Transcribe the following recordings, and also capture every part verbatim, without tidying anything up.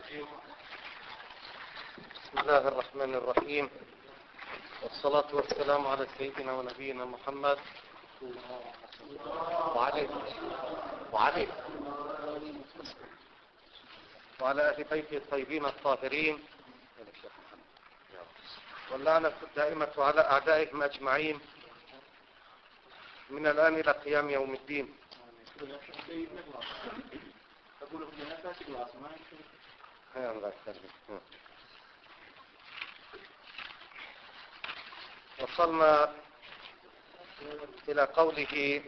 بسم الله الرحمن الرحيم، والصلاة والسلام على سيدنا ونبينا محمد وعلى وعلى وعلى أهل بيته الطيبين الطاهرين، واللعنة الدائمة على أعدائهم أجمعين من الآن إلى قيام يوم الدين. وصلنا إلى قوله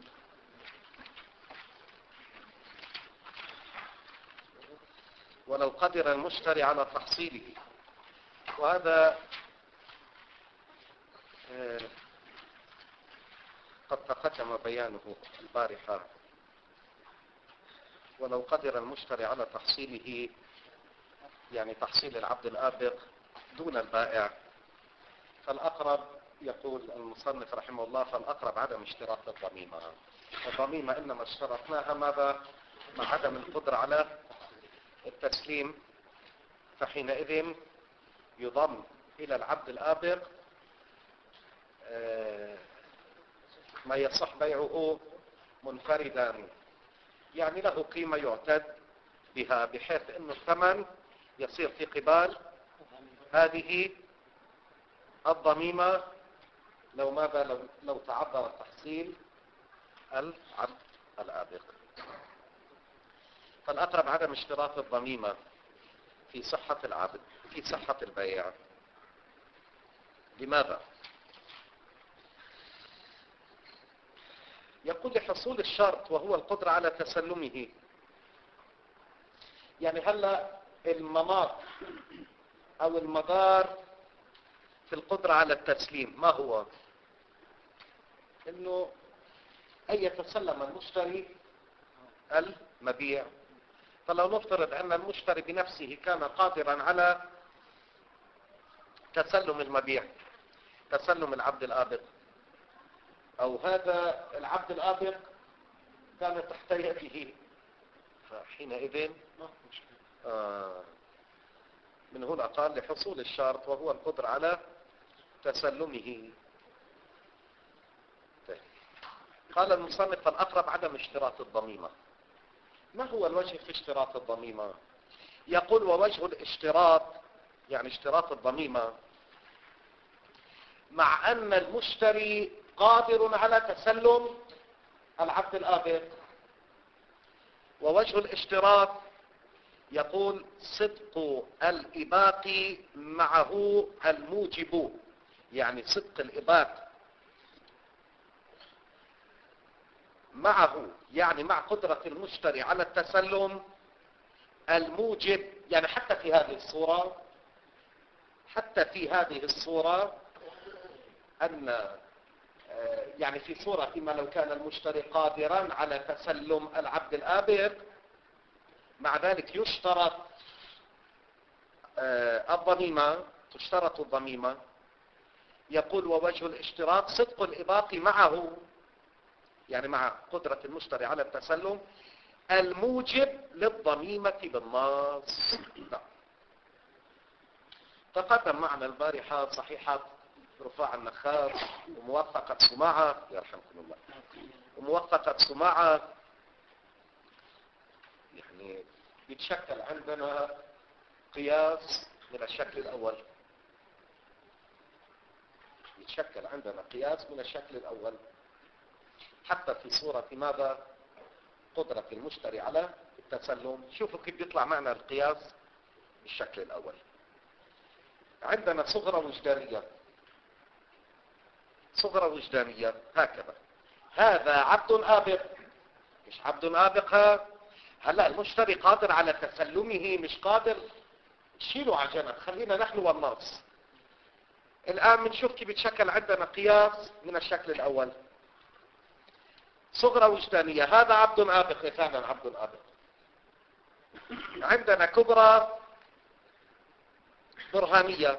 ولو قدر المشتري على تحصيله، وهذا قد تقدم بيانه البارحة. ولو قدر المشتري على تحصيله يعني تحصيل العبد الآبق دون البائع، فالأقرب يقول المصنف رحمه الله فالأقرب عدم اشتراط الضميمة. الضميمة إنما اشترطناها ماذا؟ مع عدم القدرة على التسليم، فحينئذ يضم إلى العبد الآبق ما يصح بيعه منفردا، يعني له قيمة يعتد بها، بحيث أن الثمن يصير في قبال هذه الضميمة لو ماذا لو, لو تعذر تحصيل العبد الآبق. فالأقرب عدم اشتراط الضميمة في صحة العبد في صحة البيع. لماذا؟ يقول لحصول الشرط وهو القدرة على تسلمه. يعني هلا المناط أو المدار في القدرة على التسليم ما هو؟ إنه أن يتسلم المشتري المبيع. فلو نفترض أن المشتري بنفسه كان قادرا على تسلم المبيع، تسلم العبد الآبق، أو هذا العبد الآبق كان تحت يده، فحينئذ آه من هنا قال لحصول الشرط وهو القدرة على تسلمه. قال المصنف الأقرب عدم اشتراط الضميمة. ما هو الوجه في اشتراط الضميمة؟ يقول ووجه الاشتراط يعني اشتراط الضميمة مع أن المشتري قادر على تسلم العبد الآبق. ووجه الاشتراط يقول صدق الإباق معه الموجب، يعني صدق الإباق معه يعني مع قدرة المشتري على التسلم الموجب. يعني حتى في هذه الصورة حتى في هذه الصورة أن يعني في صورة ما لو كان المشتري قادرا على تسلم العبد الآبق، مع ذلك يشترط الضميمة، تشترط الضميمة. يقول ووجه الاشتراط صدق الإباق معه يعني مع قدرة المشتري على التسلم الموجب للضميمة بالنص. لا. تقدم معنا البارحة صحيحة رفاع النخاس وموثقة سماعة يرحمكم الله وموثقة سماعة، يعني يتشكل عندنا قياس من الشكل الأول يتشكل عندنا قياس من الشكل الأول حتى في صورة ماذا؟ قدرة المشتري على التسلم. شوفوا كيف يطلع معنا القياس بالشكل الأول. عندنا صغرى وجدانية. صغرى وجدانية هكذا، هذا عبد آبق مش عبد آبق. ها هلا المشتري قادر على تسلمه مش قادر، شيلوا على جنب، خلينا نحن والنص. الآن بنشوف كيف يتشكل عندنا قياس من الشكل الأول. صغرى وجدانية، هذا عبد آبق فعلا عبد آبق. عندنا كبرى برهانية،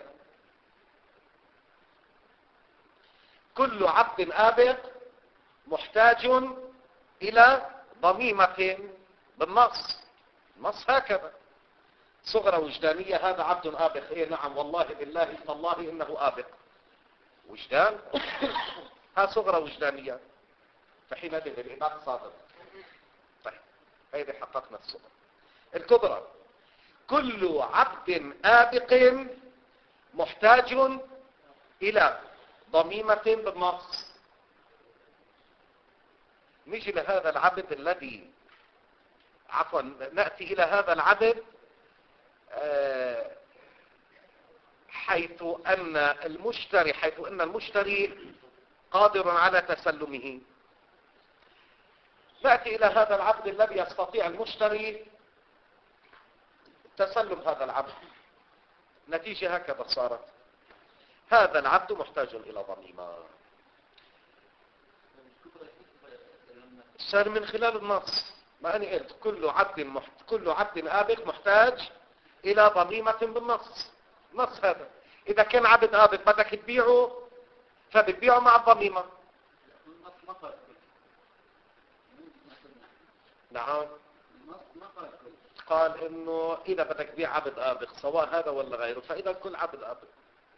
كل عبد آبق محتاج إلى ضميمة بالنص. النص هكذا صغرى وجدانية، هذا عبد آبق. ايه نعم والله بالله تالله انه آبق. وجدان ها صغرى وجدانية، فحينئذ الإباق صادق. طيب هيدي حققنا الصغرى. الكبرى: كل عبد آبق محتاج إلى ضميمة بالنص. نجي لهذا العبد الذي عفوا نأتي إلى هذا العبد حيث أن المشتري حيث أن المشتري قادر على تسلمه. نأتي إلى هذا العبد الذي يستطيع المشتري تسلم هذا العبد. نتيجة هكذا صارت: هذا العبد محتاج إلى ضميمة. صار من خلال النص. ما أنا قلت كل عبد محت... كل عبد آبق محتاج إلى ضميمة بالنص. نص هذا. إذا كان عبد آبق بدك تبيعه فبتبيعه مع الضميمة. نعم. قال إنه إذا بدك تبيع عبد آبق سواء هذا ولا غيره، فإذا كل عبد آبق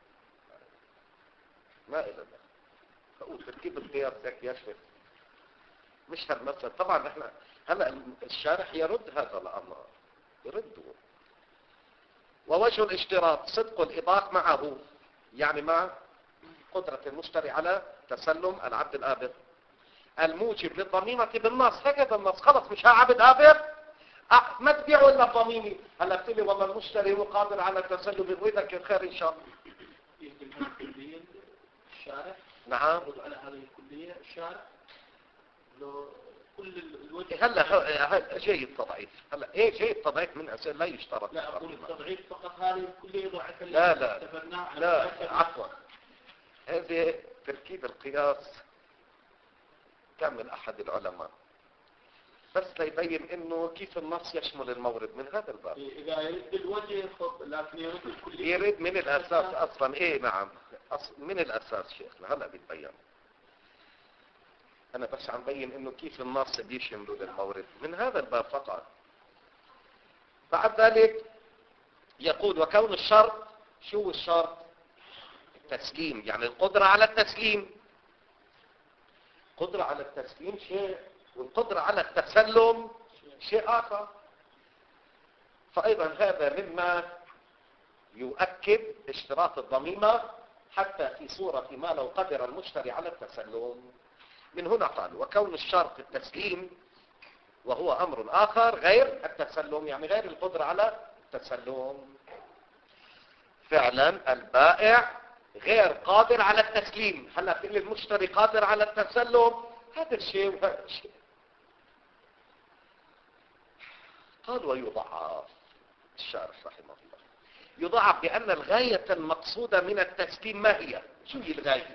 ما إلى ذلك. فقول تركيب القياس ذاك يشرف مش هالمثل. طبعا احنا هلا الشارح يرد هذا الامر، يرده. ووجه الاشتراط صدق الإباق معه، يعني مع قدرة المشتري على تسلم العبد الآبق، الموجب للضميمة بالنص. هكذا النص. خلص مش ها عبد آبق أه ما تبيعوا إلا ضميمي. هلا بتقولي والله المشتري هو قادر على تسلم الربا، الخير إن شاء الله. يهدم الكلية الشارع. نعم. على هذه الكلية الشارع لو كل الوجه. هلا جيد تضعيف. هلا ايه جيد تضعيف من اسئله لا يشترط. لا اقول التضعيف فقط هذه الكلية ضعف. لا لا لا عفوا. هذه تركيب القياس كمل احد العلماء بس ليبين انه كيف النص يشمل المورد من هذا الباب. اذا يرد الوجه لكن يرد الكلية. يرد من الاساس اصلا. ايه نعم من الاساس شيخنا. هلا بيتبين. انا بس عم بين انه كيف النص بيشمل المورد من هذا الباب فقط. بعد ذلك يقول: وكون الشرط. شو الشرط؟ التسليم، يعني القدرة على التسليم. قدرة على التسليم شيء، والقدرة على التسلم شيء آخر. فأيضا هذا مما يؤكد اشتراط الضميمة حتى في صورة ما لو قدر المشتري على التسلم. من هنا قال: وكون الشرط التسليم، وهو أمر آخر غير التسلم، يعني غير القدرة على التسلم. فعلا البائع غير قادر على التسليم. هلا تقول المشتري قادر على التسلم، هذا الشيء وهذا الشيء. قال: ويضعف. الشارح رحمه الله يضعف بأن الغاية المقصودة من التسليم ما هي؟ شو هي الغاية؟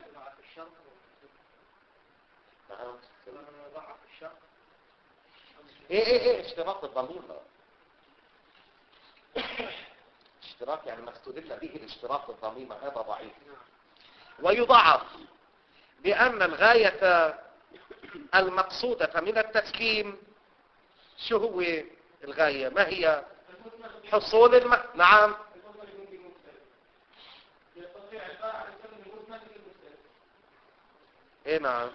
ايه ايه ايه اشتراط الضميمة. اشتراط يعني ما استدل به الاشتراط الضميمة، هذا ضعيف. ويضعف بأن الغاية المقصودة من التسليم شو هو الغاية؟ ما هي؟ حصول الم... نعم. ايه نعم،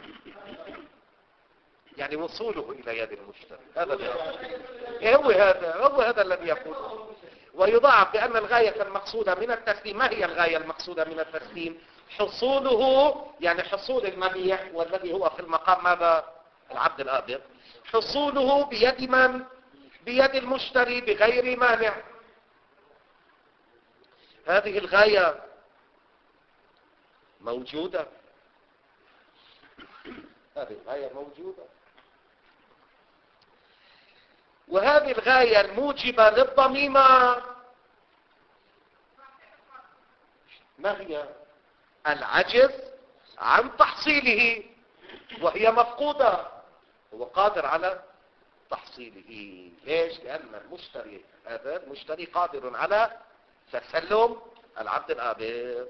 يعني وصوله الى يد المشتري. هذا إيه هو هذا هو هذا الذي يقول. ويضاعف بأن الغاية المقصودة من التسليم. ما هي الغاية المقصودة من التسليم؟ حصوله، يعني حصول المبيع، والذي هو في المقام ماذا؟ العبد الآبق. حصوله بيد من؟ بيد المشتري بغير مانع. هذه الغاية موجودة. هذه الغاية موجودة. وهذه الغاية الموجبة للضميمة ما هي؟ العجز عن تحصيله، وهي مفقودة. هو قادر على تحصيله. ليش؟ لأن المشتري هذا المشتري قادر على تسلم العبد الآبق.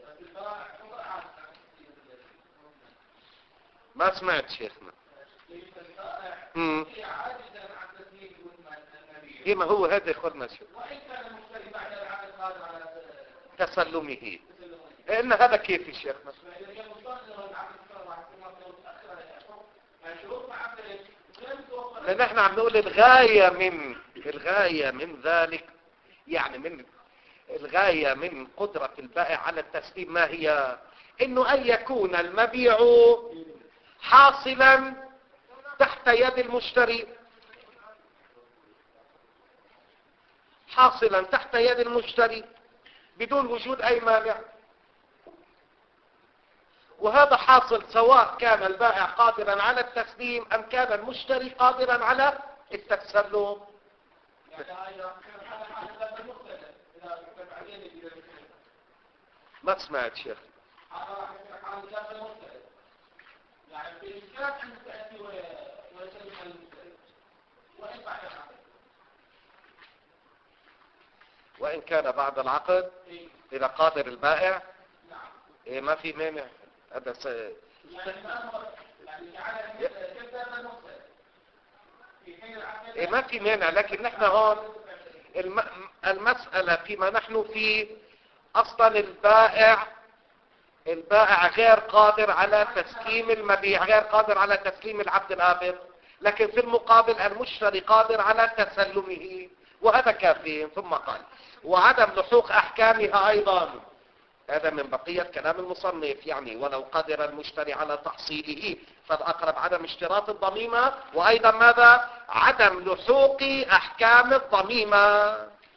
ما سمعت شيخنا. امم إيه ما هو هذا قلنا شو وإن كان المشتري بعد العقد قادر على تسلمه. إن هذا كيف يا شيخنا؟ لأن احنا عم نقول الغاية من الغاية من ذلك، يعني من الغاية من قدرة البائع على التسليم ما هي؟ انه ان يكون المبيع حاصلا تحت يد المشتري، حاصلا تحت يد المشتري بدون وجود اي مانع. وهذا حاصل سواء كان البائع قادرا على التسليم ام كان المشتري قادرا على التسلم. ما سمعت شيخ. يعني بإمكان أن تأتي ويسلم المشتري وإن بعد العقد، وإن كان بعد العقد إذا قادر البائع نعم إيه ما في مانع. هذا س... يعني ما هو يعني على كذا المشتري في حين العقد إيه ما في مانع، لكن نحن هون الم... المسألة فيما نحن فيه أصلا البائع البائع غير قادر على تسليم المبيع، غير قادر على تسليم العبد الآبر، لكن في المقابل المشتري قادر على تسلمه، وهذا كافي. ثم قال وعدم لحوق أحكامها أيضا، هذا من بقية كلام المصنف، يعني ولو قدر المشتري على تحصيله فالأقرب عدم اشتراط الضميمة، وأيضا ماذا؟ عدم لحوق أحكام الضميمة.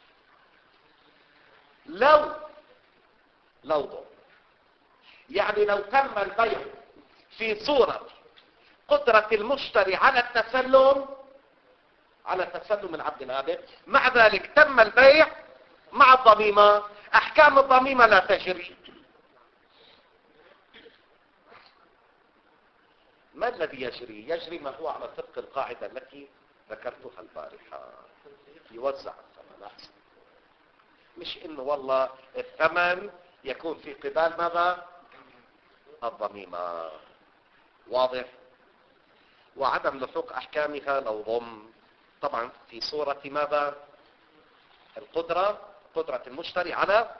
لو لو ضم يعني لو تم البيع في صورة قدرة المشتري على التسلم على تسلم العبد الآبر، مع ذلك تم البيع مع الضميمة، أحكام الضميمة لا تجري. ما الذي يجري؟ يجري ما هو على طبق القاعدة التي ذكرتها البارحة، يوزع الثمن أحسن. مش إنه والله الثمن يكون في قبال ماذا؟ الضميمة. واضح؟ وعدم لحوق أحكامها لو ضم، طبعا في صورة ماذا؟ القدرة، قدرة المشتري على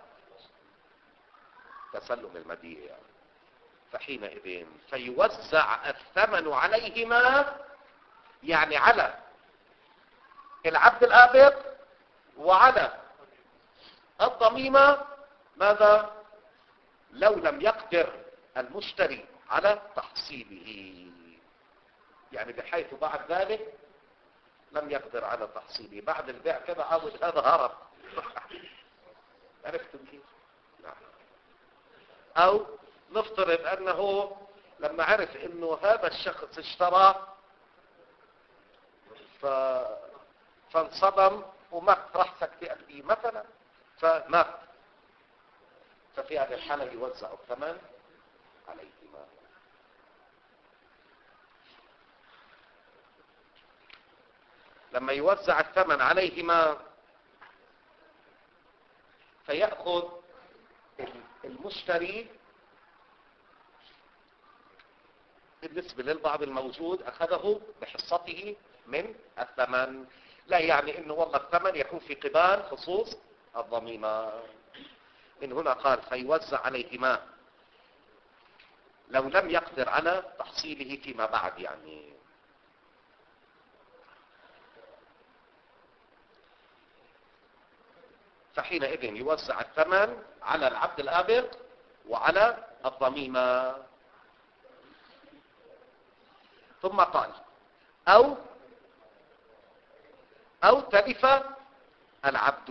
تسلم المبيع، فحينئذ فيوزع الثمن عليهما، يعني على العبد الآبق وعلى الضميمة ماذا؟ لو لم يقدر المشتري على تحصيله، يعني بحيث بعد ذلك لم يقدر على تحصيله، بعد البيع كذا عاود هذا هرب. عرفتم كيف؟ نعم. او نفترض انه لما عرف انه هذا الشخص اشترى ف... فانصدم ومات، راح سكت فيه مثلا فمات، ففي هذه الحالة يوزع الثمن عليهما. لما يوزع الثمن عليهما فيأخذ المشتري بالنسبة للبعض الموجود أخذه بحصته من الثمن، لا يعني انه والله الثمن يكون في قبال خصوص الضميمة. من هنا قال فيوزع عليهما لو لم يقدر على تحصيله فيما بعد، يعني فحينئذ يوزع الثمن على العبد الآبق وعلى الضميمة. ثم قال أو أو تلف العبد،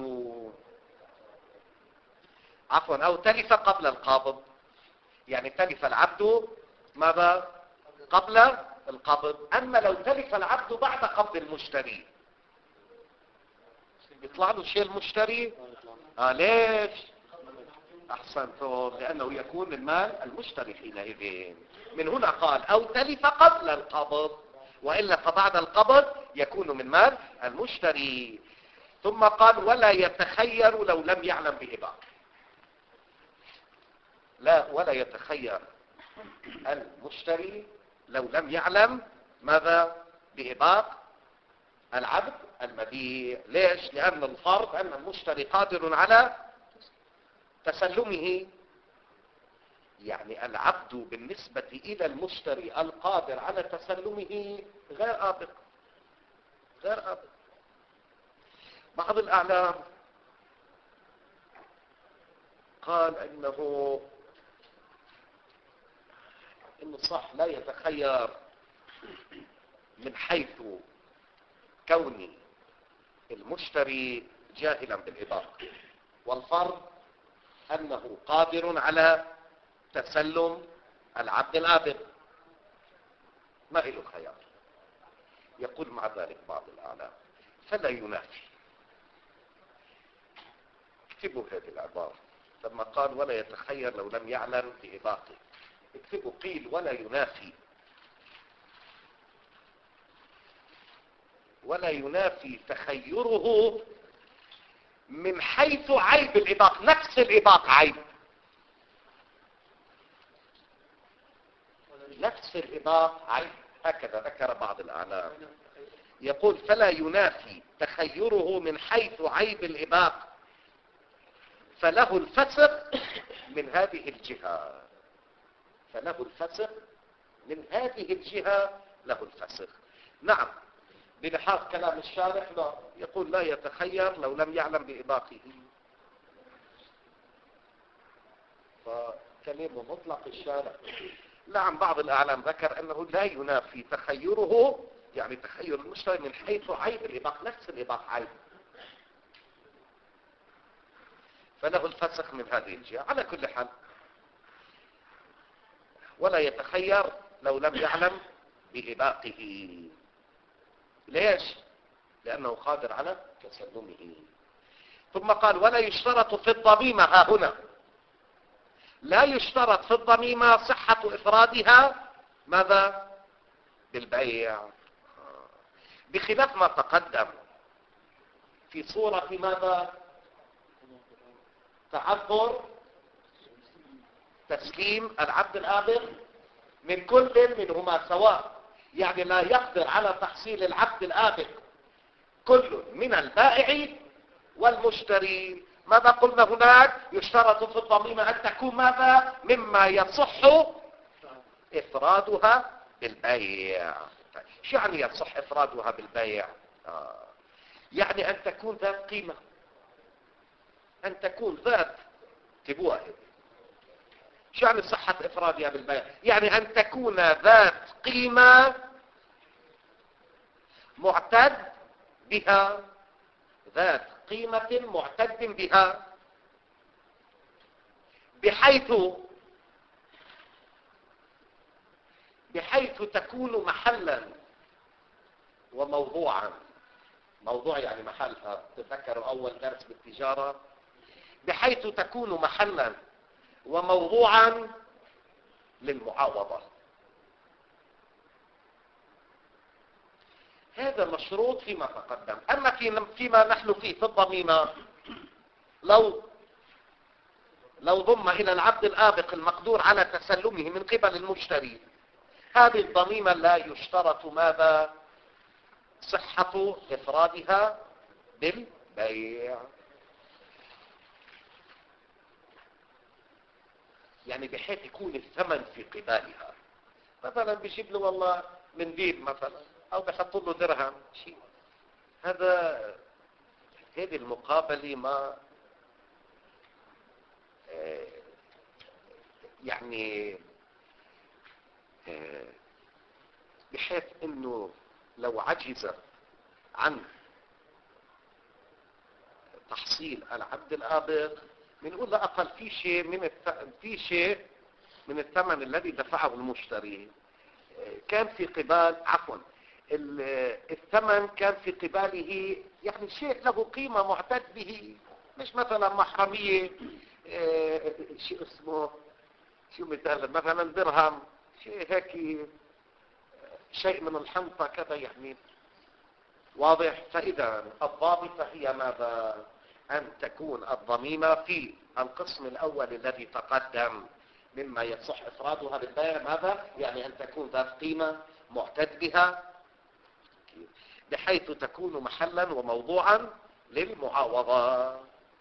عفوا أو تلف قبل القابض، يعني تلف العبد ماذا؟ قبل القبض. أما لو تلف العبد بعد قبض المشتري يطلع له شيء المشتري؟ آه ليش؟ أحسنتم، لأنه يكون المال المشتري حينئذ. من هنا قال أو تلف قبل القبض، وإلا فبعد القبض يكون من مال المشتري. ثم قال ولا يتخير لو لم يعلم بإباق، لا ولا يتخير المشتري لو لم يعلم ماذا؟ بإباق العبد المبيع. ليش؟ لأن الفرض أن المشتري قادر على تسلمه. يعني العبد بالنسبة إلى المشتري القادر على تسلمه غير آبق، غير آبق. بعض الأعلام قال إنه إنه صح لا يتخير من حيث كون المشتري جاهلا بالإباق، والفرض أنه قادر على تسلم العبد الآبق، ما له خيار. يقول مع ذلك بعض الأعلام فلا ينافي. اكتبوا هذه العبارة لما قال ولا يتخير لو لم يعلم بإباقه، اكتبوا قيل ولا ينافي، ولا ينافي تخيره من حيث عيب الإباق. نفس الإباق عيب، نفس الإباق عيب، هكذا ذكر بعض الأعلام. يقول فلا ينافي تخيره من حيث عيب الإباق، فله الفسق من هذه الجهة، فله الفسق من هذه الجهة، له الفسق. نعم، بلحاظ كلام الشارح لا، يقول لا يتخير لو لم يعلم بإباقه، فكلمه مطلق الشارح. نعم، بعض الأعلام ذكر أنه لا ينافي تخيره، يعني تخير المشتري من حيث عيب الإباق، نفس الإباق عيب، فله الفسخ من هذه الجهة. على كل حال ولا يتخير لو لم يعلم بإباقه. ليش؟ لأنه قادر على تسلمه. ثم قال ولا يشترط في الضميمة، ها هنا لا يشترط في الضميمة صحة إفرادها ماذا؟ بالبيع، بخلاف ما تقدم في صورة ماذا؟ تعذر تسليم العبد الآبق من كل منهما سواء، يعني لا يقدر على تحصيل العبد الآبق كل من البائع والمشتري. ماذا قلنا هناك؟ يشترط في الضميمة أن تكون ماذا؟ مما يصح إفرادها بالبيع. شو يعني يصح إفرادها بالبيع؟ آه. يعني أن تكون ذات قيمة، أن تكون ذات تبوها. شو يعني صحة إفرادها بالبيع؟ يعني أن تكون ذات قيمة معتد بها، ذات قيمة معتد بها، بحيث بحيث تكون محلا وموضوعا. موضوع يعني محل، تذكروا أول درس بالتجارة، بحيث تكون محلا وموضوعا للمعاوضة. هذا مشروط فيما تقدم. أما فيما نحن فيه في الضميمة، لو لو ضم إلى العبد الآبق المقدور على تسلمه من قبل المشتري، هذه الضميمة لا يشترط ماذا؟ صحة إفرادها بالبيع. يعني بحيث يكون الثمن في قبالها، مثلا بيجيب له والله منديل مثلا، أو بحط له درهم شيء، هذا هذه المقابلة ما يعني بحيث انه لو عجز عن تحصيل العبد الآبق بنقول لا اقل في شيء من في شيء من الثمن الذي دفعه المشتري كان في قبال عفوا الثمن كان في قباله، يعني شيء له قيمة معتد به، مش مثلا محرمية شيء اسمه شو مثال مثلا درهم، شيء هيك شيء من الحنطة كذا، يعني واضح. فإذا الضابطة هي ماذا؟ أن تكون الضميمة في القسم الأول الذي تقدم مما يصح إفرادها بالبيع، ماذا؟ يعني أن تكون ذات قيمة معتد بها. بحيث تكون محلا وموضوعا للمعاوضة.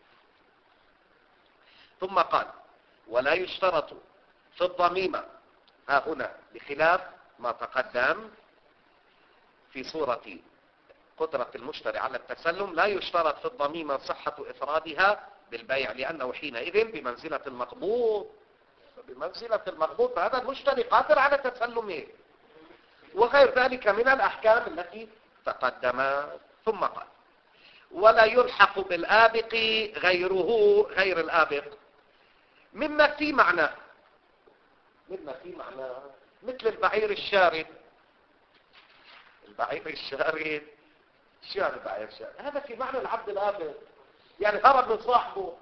ثم قال ولا يشترط في الضميمة ها هنا بخلاف ما تقدم في صورة قدرة المشتري على التسلم، لا يشترط في الضميمة صحة إفرادها بالبيع لأنه حينئذ بمنزلة المقبوض. بمنزلة المقبوض، فهذا المشتري قادر على تسلمه وغير ذلك من الأحكام التي تقدمت. ثم قال ولا يلحق بالآبق غيره غير الآبق مما في معناه مما في معناه مثل البعير الشارد. البعير الشارد شو يعني البعير الشارد؟ هذا في معنى العبد الآبق، يعني هرب من صاحبه.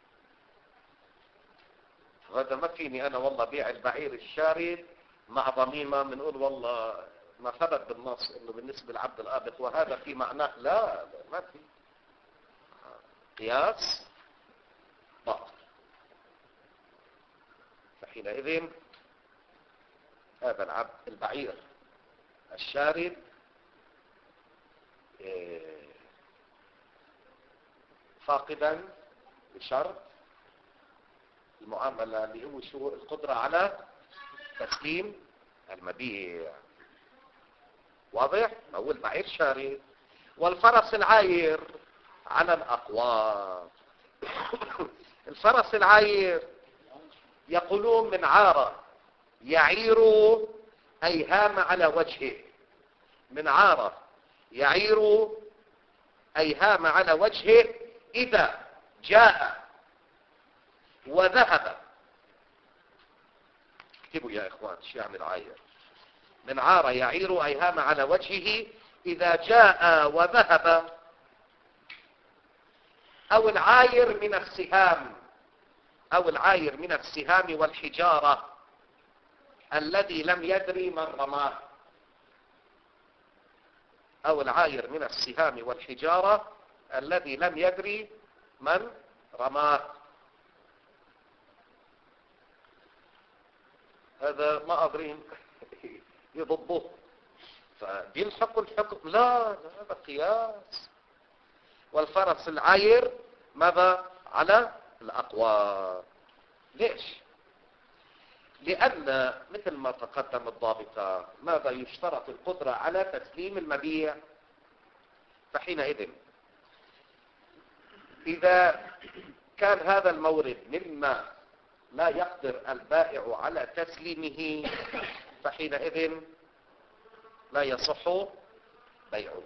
هذا ما فيني أنا والله بيع البعير الشارد مع ضميمة بنقول والله ما ثبت بالنص إنه بالنسبة للعبد الآبق وهذا في معناه. لا ما في قياس باطل. فحينئذ هذا العبد البعير الشارد فاقدا بشرط المعاملة اللي هو شو القدرة على تسليم المبيع. واضح؟ هو البعير شارد. والفرس العاير على الأقوام. الفرس العاير يقولون من عارة يعير أي هام على وجهه. من عارة يعير أي هام على وجهه إذا جاء وذهب. اكتبوا يا إخوان شو يعني العاير. من عار يعير أي هام على وجهه إذا جاء وذهب. أو العاير من السهام أو العاير من السهام والحجارة الذي لم يدري من رماه. أو العاير من السهام والحجارة الذي لم يدري من رماه. هذا ما أدري يضبه فبيلحق الحكم. لا هذا قياس. والفرس العاير ماذا على الأقوى. ليش؟ لأن مثل ما تقدم الضابطة ماذا يشترط القدرة على تسليم المبيع. فحينئذ إذا كان هذا المورد مما لا يقدر البائع على تسليمه فحينئذ لا يصح بيعه.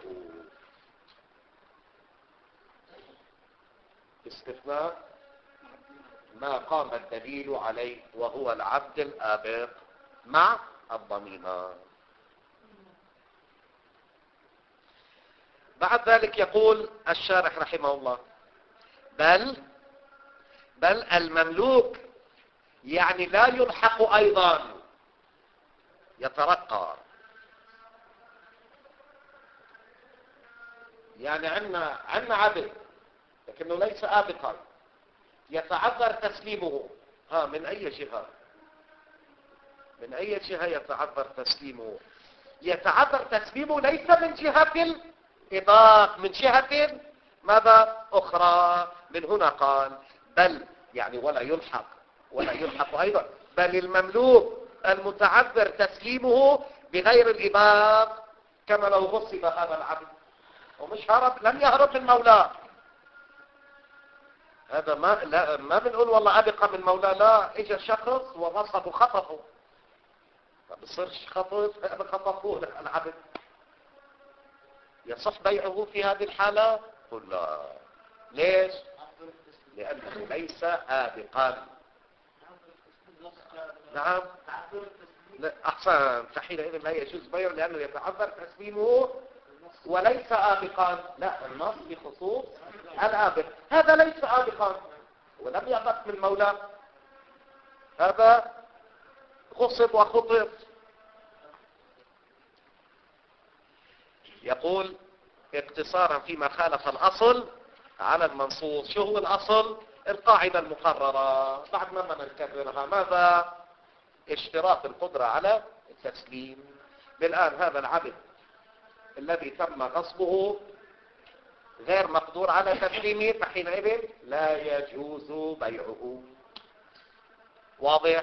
استثناء ما قام الدليل عليه وهو العبد الآبق مع الضميمة. بعد ذلك يقول الشارح رحمه الله بل بل المملوك يعني لا يلحق أيضا يترقى. يعني عندنا عندنا عبد لكنه ليس آبقا يتعذر تسليمه. ها من أي جهة من أي جهة يتعذر تسليمه؟ يتعذر تسليمه ليس من جهة الإباق، من جهة ماذا أخرى. من هنا قال بل يعني ولا يلحق ولا يلحق أيضا بل المملوك المتعذر تسليمه بغير الإباق كما لو غصب هذا العبد ومش هرب، لم يهرب من مولاه. هذا ما لا ما بنقول والله أبقى من مولاه. لا اجى شخص وغصب وخطفه ما بصيرش خطف. خطفوه العبد يصح بيعه في هذه الحالة؟ قل لا. ليش؟ لأنه ليس آبقا. نعم أحسن. فحينئذ لا يجوز بيعه لأنه يتعذر تسليمه وليس آبقا. لا النص بخصوص الآبق. هذا ليس آبقا ولم يأبق من مولاه. هذا غصب وخطف. يقول اقتصارا فيما خالف الأصل على المنصوص. شو هو الأصل؟ القاعدة المقررة بعد ما نكررها. ماذا؟ اشتراط القدرة على التسليم. بالآن هذا العبد الذي تم غصبه غير مقدور على تسليمه، فحينئذ لا يجوز بيعه. واضح؟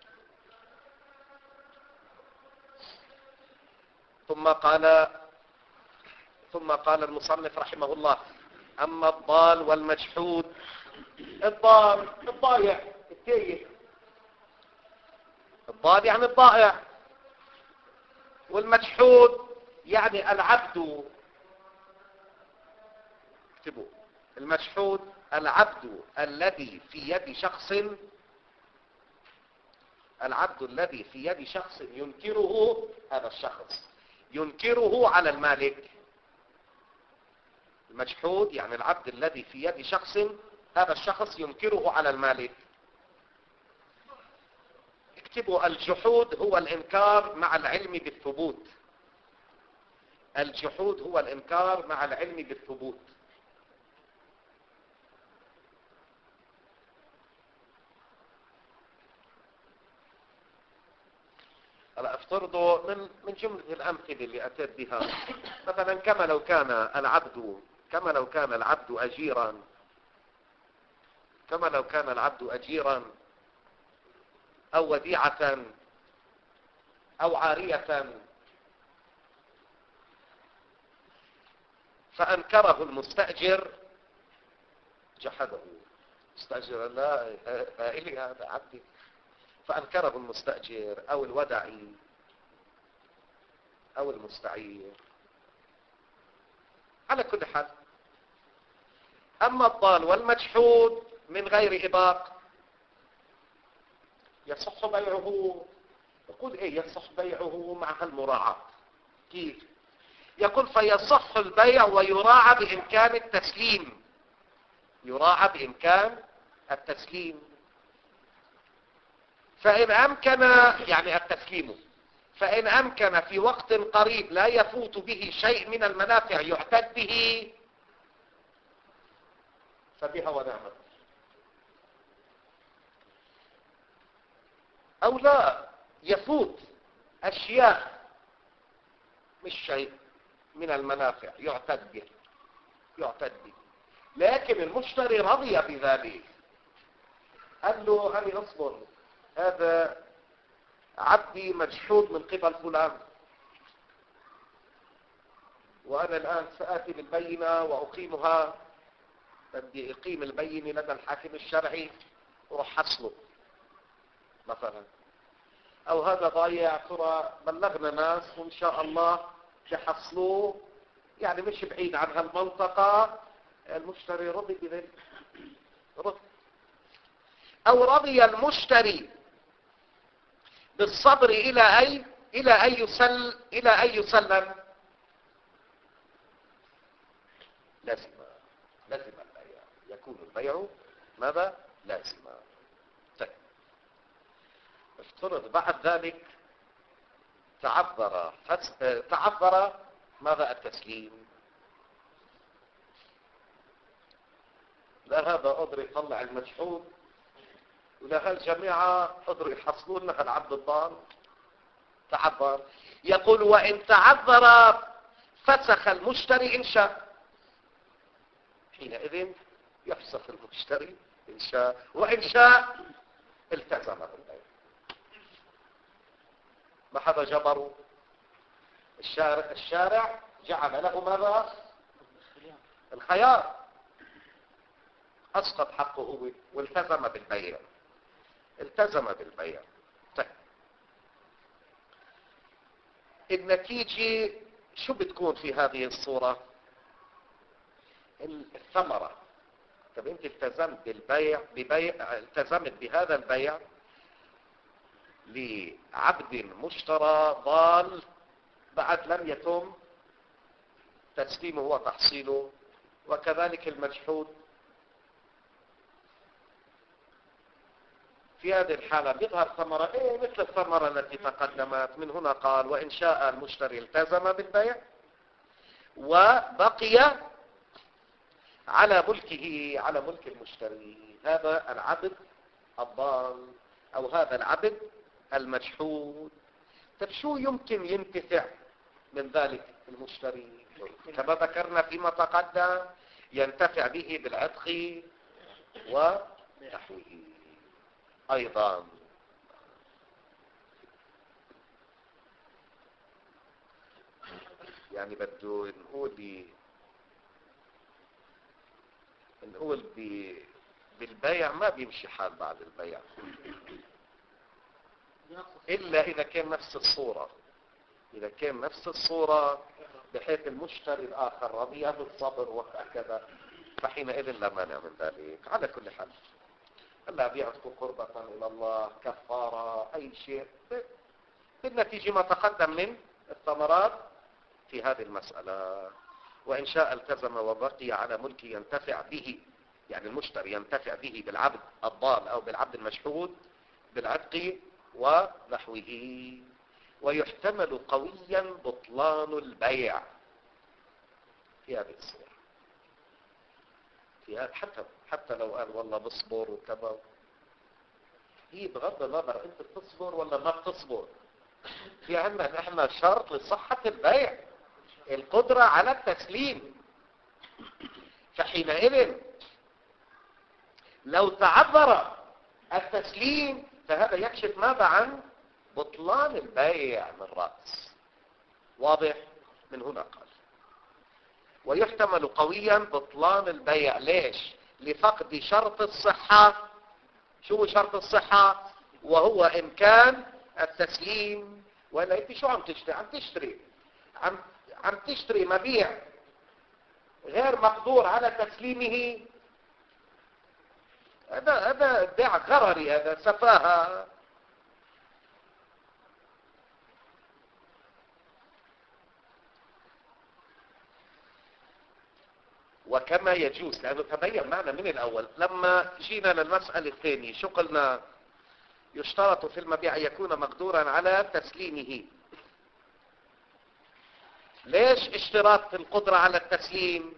ثم قال ثم قال المصنف رحمه الله: أما الضال والمجحود. الضال الضائع التايه، الضال يعني الضائع، والمجحود يعني العبد. اكتبوا: المجحود العبد الذي في يد شخص العبد الذي في يد شخص ينكره هذا الشخص ينكره على المالك. المجحود يعني العبد الذي في يد شخص هذا الشخص ينكره على المالك. اكتبوا: الجحود هو الإنكار مع العلم بالثبوت. الجحود هو الإنكار مع العلم بالثبوت. هلا افترضوا من من جملة الأمثلة اللي أتيت بها، مثلا كما لو كان العبد كما لو كان العبد أجيرا كما لو كان العبد أجيرا أو وديعة أو عارية، فأنكره المستأجر جحده. مستأجر لا إلي هذا عبدي، فأنكره المستأجر أو الودعي أو المستعير. على كل حال، أما الضال والمجحود من غير إباق يصح بيعه. يقول إيه يصح بيعه مع هالمراعاة؟ كيف؟ يقول: فيصح البيع ويراعى بإمكان التسليم. يراعى بإمكان التسليم. فإن أمكن يعني التسليم فإن أمكن في وقت قريب لا يفوت به شيء من المنافع يعتد به فبها ونعمت، أو لا يفوت أشياء مش شيء من المنافع يعتد به يعتد به لكن المشتري رضي بذلك. قال له: هل اصبر، هذا عبدي مجحود من قبل فلان، وأنا الآن سآتي بالبينة وأقيمها، بدي أقيم البينة لدى الحاكم الشرعي وروح حصله مثلا. أو هذا ضايع، ترى بلغنا ناس وإن شاء الله يحصلوه، يعني مش بعيد عن هالمنطقة. المشتري رضي بذلك، رضي. أو رضي المشتري بالصبر إلى أي إلى أن يسل إلى أن يسلم. لازم لازم البيع، يكون البيع ماذا؟ لازم. طيب، افترض بعد ذلك تعذر تعذر ماذا؟ التسليم. لا هذا قدر يطلع المجحود، ولا هالجماعة قدروا يحصلون لها العبد الضال. تعذر. يقول: وإن تعذر فسخ المشتري إن شاء. حينئذ يفسخ المشتري إن شاء، وإن شاء التزم بالبيع. ما حدا جبره. الشارع الشارع جعل له ماذا؟ الخيار. أسقط حقه هو والتزم بالبيع. التزم بالبيع. طيب، النتيجة شو بتكون في هذه الصورة؟ الثمرة. طب انت التزمت بالبيع ببيع التزمت بهذا البيع لعبد مشترى ضال بعد لم يتم تسليمه وتحصيله، وكذلك المجحود. في هذه الحالة بيظهر ثمرة إيه مثل الثمرة التي تقدمت. من هنا قال: وإن شاء المشتري التزم بالبيع وبقي على ملكه على ملك المشتري. هذا العبد الضال أو هذا العبد المجحود. طيب شو يمكن ينتفع من ذلك المشتري كما ذكرنا فيما تقدم ينتفع به بالعتق ونحوه أيضا. يعني بده نقول نقول بالبيع ما بيمشي حال بعد البيع إلا إذا كان نفس الصورة. إذا كان نفس الصورة بحيث المشتري الآخر رضي بالصبر وهكذا فحينئذ لا مانع من ذلك. على كل حال هلا بيعتقوا قربة إلى الله، كفارة، أي شيء، بالنتيجة ما تقدم من الثمرات في هذه المسألة. وإن شاء التزم وبقي على ملك ينتفع به، يعني المشتري ينتفع به بالعبد الضال أو بالعبد المشحود بالعتق ونحوه. ويحتمل قويا بطلان البيع في هذه الصورة. في هذا حتى حتى لو قال والله بصبر وكذا، هي بغض النظر انت بتصبر ولا ما بتصبر، في عندنا احنا شرط لصحة البيع القدرة على التسليم. فحينئذ لو تعذر التسليم فهذا يكشف ماذا عن بطلان البيع من رأس. واضح؟ من هنا قال ويحتمل قويا بطلان البيع. ليش؟ لفقد شرط الصحة. شو شرط الصحة؟ وهو إمكان التسليم. ولا انت شو عم تشتري؟ عم تشتري عم عم تشتري مبيع غير مقدور على تسليمه. هذا هذا بيع غرري، هذا سفاهة. وكما يجوز، لأنه تبين معنا من الأول لما جينا للمسألة الثانية شو قلنا؟ يشترط في المبيع يكون مقدورا على تسليمه. ليش اشتراط القدرة على التسليم؟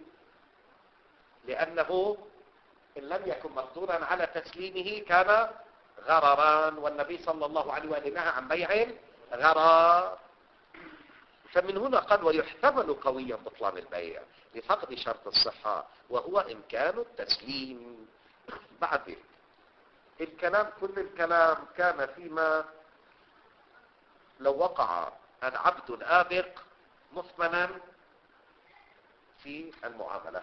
لأنه إن لم يكن مقدورا على تسليمه كان غررا، والنبي صلى الله عليه وآله نهى عن بيع الغرر. فمن هنا قال ويحتمل قويا بطلان البيع لفقد شرط الصحة وهو إمكان التسليم. بعد الكلام كل الكلام كان فيما لو وقع العبد الآبق مثمنا في المعاملة.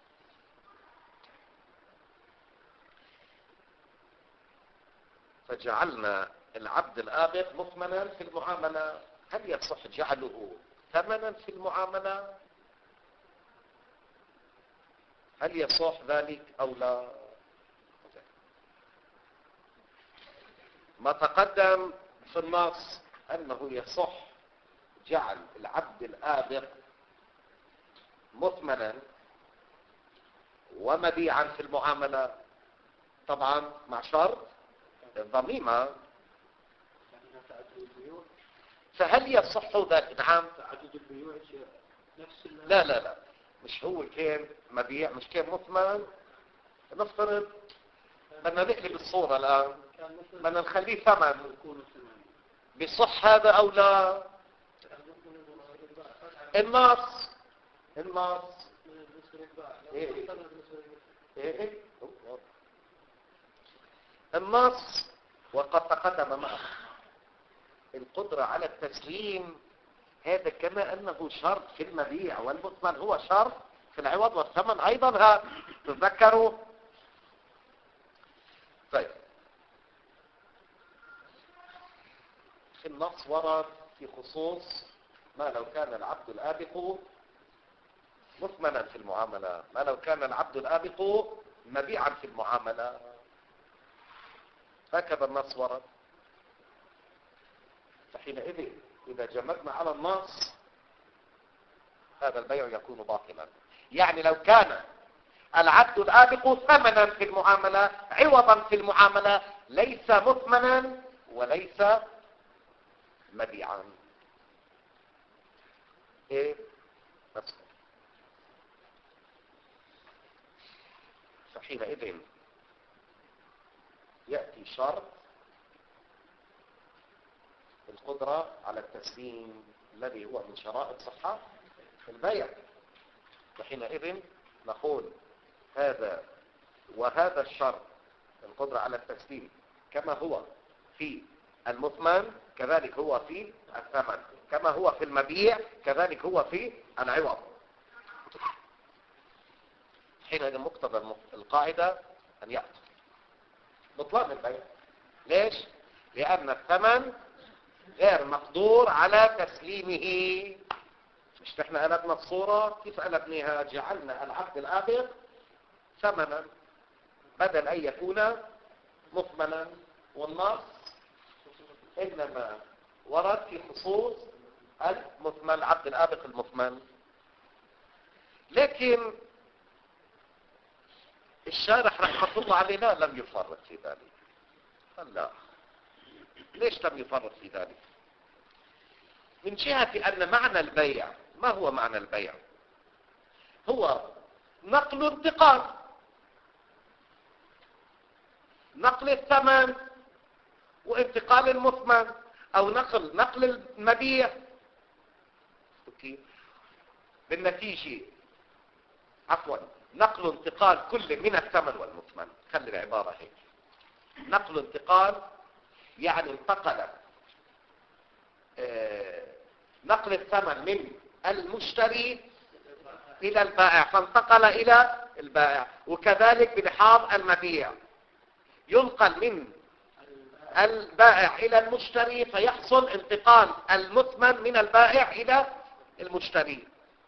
فجعلنا العبد الآبق مثمنا في المعاملة، هل يصح جعله ثمنا في المعاملة؟ هل يصح ذلك أو لا؟ ما تقدم في النص أنه يصح جعل العبد الآبق مثمنا ومبيعا في المعاملة، طبعا مع شرط الضميمة. فهل يصح ذلك؟ نعم. تعدد البيوع نفس لا لا لا، مش هو كان مبيع، مش كان مثمن. نفترض بدنا نقلب الصورة الآن، بدنا نخليه ثمن، بصح هذا أو لا؟ النص النص إيه إيه النص وقد تقدم معه القدرة على التسليم، هذا كما أنه شرط في المبيع، والمثمن هو شرط في العوض والثمن أيضا. هذا تذكروا. طيب في النص ورد في خصوص ما لو كان العبد الآبق مثمنا في المعاملة، ما لو كان العبد الآبق مبيعا في المعاملة، هكذا النص ورد. فحينئذ إذا جمدنا على النص هذا البيع يكون باطلا. يعني لو كان العبد الآبق ثمنا في المعاملة عوضا في المعاملة ليس مثمنا وليس مبيعا. ايه بس فحينئذ يأتي شرط القدرة على التسليم الذي هو من شرائط صحة البيع. وحينئذ نقول هذا وهذا الشرط القدرة على التسليم كما هو في المثمن كذلك هو في الثمن، كما هو في المبيع كذلك هو في العوض. حينئذ مقتضى القاعدة أن يأتي بطلان البيع. ليش؟ لأن الثمن غير مقدور على تسليمه. مش احنا قلبنا الصورة؟ كيف قلبناها؟ جعلنا العبد الآبق ثمنا بدل أن يكون مثمنا، والنص إنما ورد في خصوص المثمن، العبد الآبق المثمن. لكن الشارح رحمه الله عليه لا لم يفرط في ذلك. قال لا. ليش لم يفرط في ذلك؟ من جهة أن معنى البيع، ما هو معنى البيع؟ هو نقل انتقال، نقل الثمن وانتقال المثمن، أو نقل نقل المبيع. بالنتيجة عفوا نقل انتقال كل من الثمن والمثمن. خلي العبارة هيك، نقل انتقال يعني انتقل اه نقل الثمن من المشتري إلى البائع فانتقل إلى البائع، وكذلك بلحاظ المبيع ينقل من البائع إلى المشتري فيحصل انتقال المثمن من البائع إلى المشتري.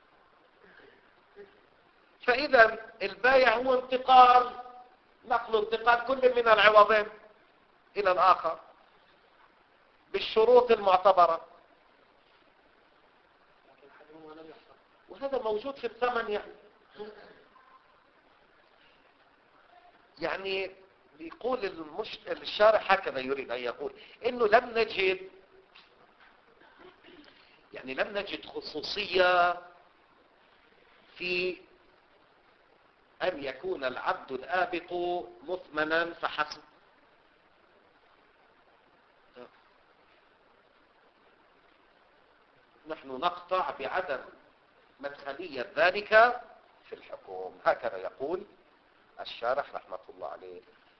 فإذا البائع هو انتقال نقل انتقال كل من العوضين إلى الآخر بالشروط المعتبرة، وهذا موجود في الثمن. يعني يعني بيقول المش... الشارح هكذا يريد أن يقول إنه لم نجد يعني لم نجد خصوصية في أن يكون العبد الآبق مثمنا فحسب. نحن نقطع بعدم مدخلية ذلك في الحكم. هكذا يقول الشارح رحمة الله عليه.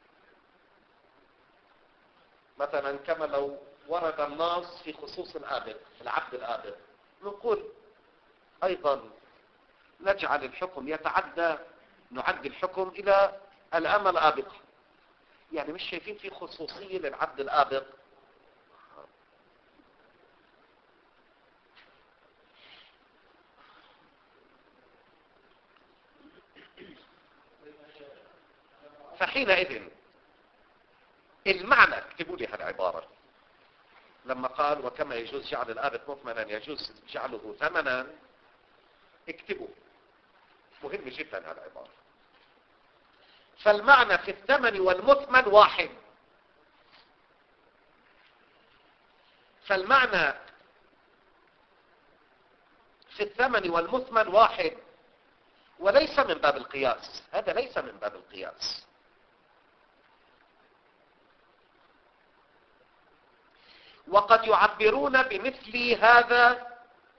مثلا كما لو ورد النص في خصوص الآبق، العبد الآبق، نقول أيضا نجعل الحكم يتعدى، نعد الحكم إلى الأمة الآبقة. يعني مش شايفين في خصوصية للعبد الآبق. فحينئذ المعنى، اكتبوا لي هالعبارة، لما قال وكما يجوز جعل الآبق مثمنا يجوز جعله ثمنا، اكتبوا، مهم جدا هالعبارة. فالمعنى في الثمن والمثمن واحد. فالمعنى في الثمن والمثمن واحد، وليس من باب القياس. هذا ليس من باب القياس. وقد يعبرون بمثل هذا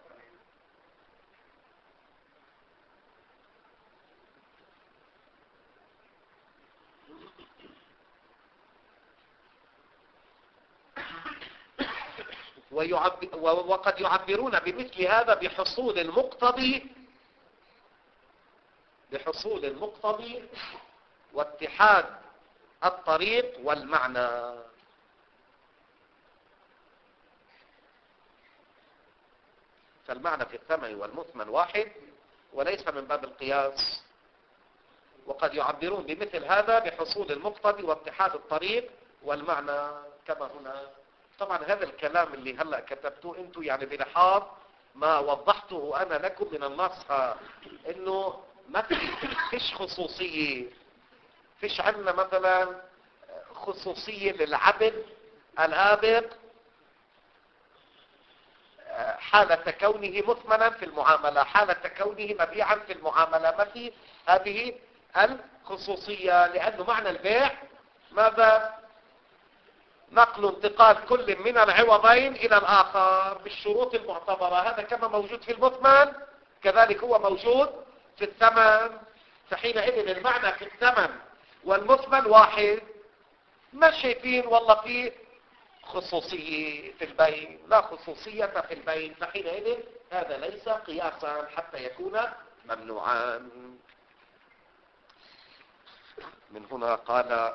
ويعبر وقد يعبرون بمثل هذا بحصول المقتضي بحصول المقتضي واتحاد الطريق والمعنى. فالمعنى في الثمن والمثمن واحد وليس من باب القياس. وقد يعبرون بمثل هذا بحصول المقتضي واتحاد الطريق والمعنى كما هنا. طبعا هذا الكلام اللي هلأ كتبتوه انتم يعني بلحاظ ما وضحته انا لكم من النص، انه ما فيش خصوصية. فيش عندنا مثلا خصوصية للعبد الآبق حالة كونه مثمنا في المعاملة، حالة كونه مبيعا في المعاملة. ما في هذه الخصوصية، لأنه معنى البيع ماذا؟ نقل انتقال كل من العوضين إلى الآخر بالشروط المعتبرة. هذا كما موجود في المثمن كذلك هو موجود في الثمن، فحينئذ المعنى في الثمن والمثمن واحد. ما شايفين والله في خصوصية في البين، لا خصوصية في البين، فحينئذ هذا ليس قياسا حتى يكون ممنوعا. من هنا قال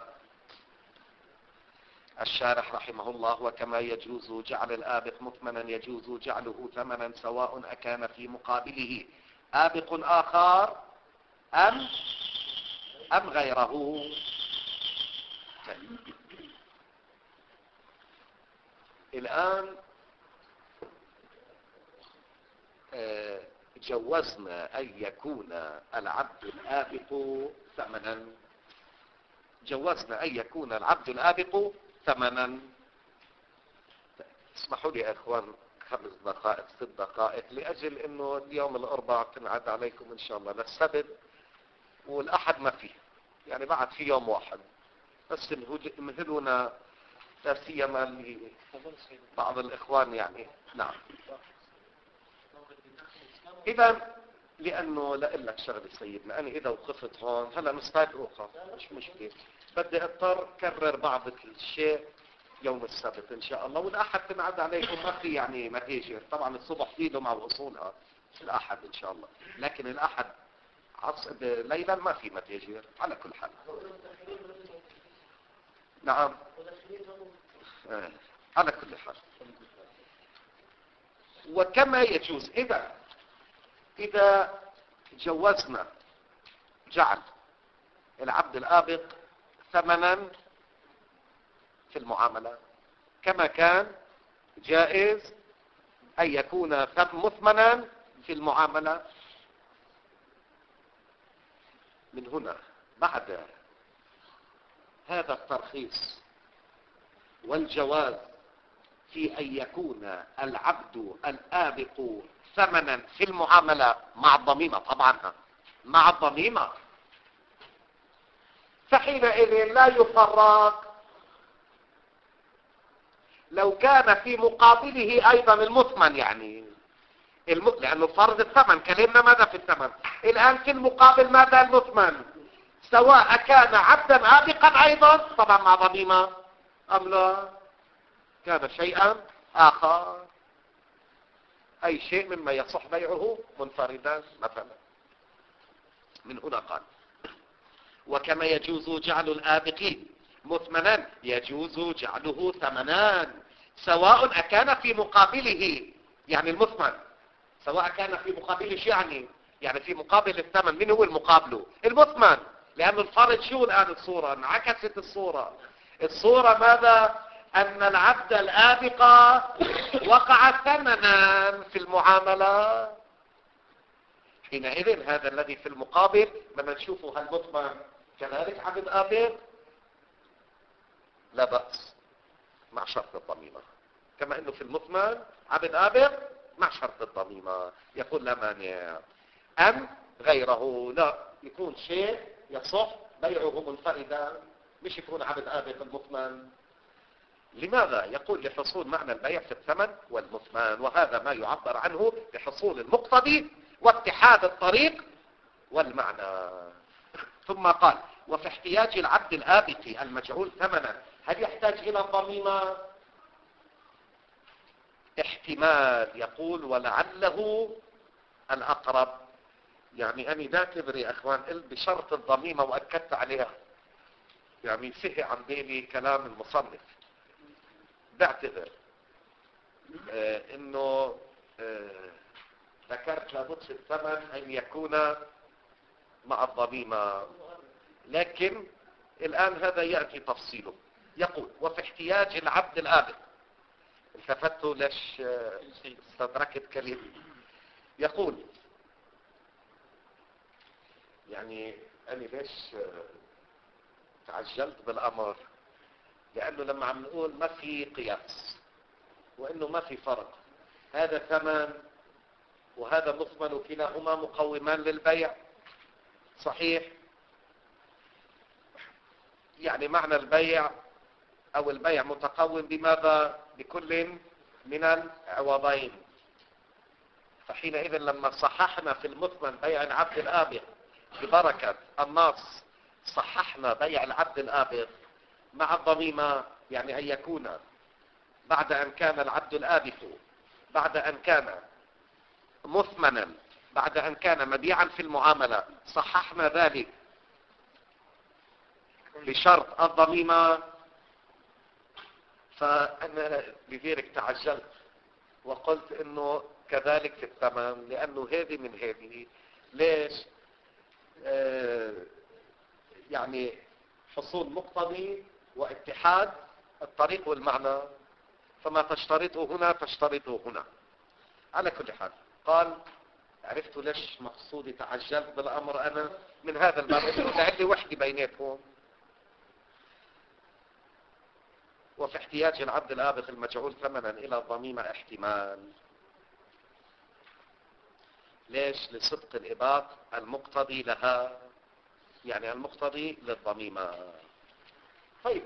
الشارح رحمه الله: وكما يجوز جعل الآبق مثمنا يجوز جعله ثمنا سواء أكان في مقابله آبق آخر أم أم غيره. الآن جوزنا أن يكون العبد الآبق ثمنا، جوزنا أن يكون العبد الآبق ثمنا. اسمحوا لي يا اخوان خمس دقائق ست دقائق، لاجل انه اليوم الاربعاء تنعاد عليكم ان شاء الله، للسبت والاحد ما فيه، يعني بعد في يوم واحد، بس مهلونا لا سيما لبعض الاخوان يعني. نعم. اذا لانه لاقول لك شغله سيدنا، انا اذا وقفت هون هلا مستعد اوقف مش مشكله، بدي اضطر كرر بعض الشيء يوم السبت ان شاء الله، والاحد تنعد عليكم ما في يعني متاجر، طبعا الصبح في له مع وصولها الاحد ان شاء الله، لكن الاحد عصر ليلا ما في متاجر على كل حال. نعم آه. على كل حال. وكما يجوز اذا اذا جوزنا جعل العبد الآبق ثمنا في المعاملة، كما كان جائز أن يكون مثمنا في المعاملة. من هنا بعد هذا الترخيص والجواز في أن يكون العبد الآبق ثمنا في المعاملة مع الضميمة، طبعا مع الضميمة، فحينئذ لا يفرق لو كان في مقابله ايضا المثمن، يعني الم... لانه فرض الثمن كلمنا ماذا في الثمن، الان في المقابل ماذا المثمن، سواء كان عبدا آبقا ايضا طبعا مع ضميمة ام لا كان شيئا اخر، اي شيء مما يصح بيعه منفردا مثلا. من هنا قال: وكما يجوز جعل الآبق مثمنا يجوز جعله ثمنا سواء أكان في مقابله، يعني المثمن سواء كان في مقابله شو يعني يعني في مقابل الثمن. من هو المقابل؟ المثمن، لأن الفرق شو الآن الصورة انعكست الصورة الصورة ماذا؟ أن العبد الآبق وقع ثمنا في المعاملة، حينئذ هذا الذي في المقابل لما نشوفه هل مثمن كذلك عبد آبق لا بأس مع شرط الضميمة، كما انه في المثمن عبد آبق مع شرط الضميمة، يقول لا مانع. ام غيره، لا يكون شيء يصح بيعه منفردا، مش يكون عبد آبق المثمن. لماذا؟ يقول لحصول معنى البيع في الثمن والمثمن، وهذا ما يعبر عنه بحصول المقتضي واتحاد الطريق والمعنى. ثم قال: وفي احتياج العبد الآبق المجعول ثمنا، هل يحتاج إلى الضميمة؟ احتمال، يقول ولعله الأقرب، يعني أنا بعتبر يا أخوان بشرط الضميمة وأكدت عليها، يعني سهي عن بالي كلام المصنف، بعتبر آه انه آه ذكرت لابد في الثمن ان يكون مع الضميمة، لكن الان هذا يأتي تفصيله. يقول: وفي احتياج العبد الآبق، التفت ليش استدركت كلمة، يقول يعني انا ليش تعجلت بالامر، لانه لما عم نقول ما في قياس وانه ما في فرق، هذا ثمن وهذا مثمن وكلاهما مقومان للبيع، صحيح؟ يعني معنى البيع او البيع متقوم بماذا؟ بكل من العوضين، فحينئذ لما صححنا في المثمن بيع العبد الآبق ببركة النص، صححنا بيع العبد الآبق مع الضميمة، يعني أن يكون بعد أن كان العبد الآبق بعد أن كان مثمنا بعد أن كان مبيعا في المعاملة، صححنا ذلك بشرط الضميمة. فأنا بذلك تعجلت وقلت إنه كذلك في الثمن، لأنه هذه من هذه. ليش؟ آه يعني حصول مقتضي واتحاد الطريق والمعنى، فما تشترطه هنا تشترطه هنا. على كل حال قال عرفت ليش مقصودي تعجلت بالأمر أنا من هذا الباب، إنه لعلي وحدي بيناتهم. وفي احتياج العبد الآبق المجعول ثمنا إلى الضميمة احتمال. ليش؟ لصدق الإباق المقتضي لها، يعني المقتضي للضميمة. طيب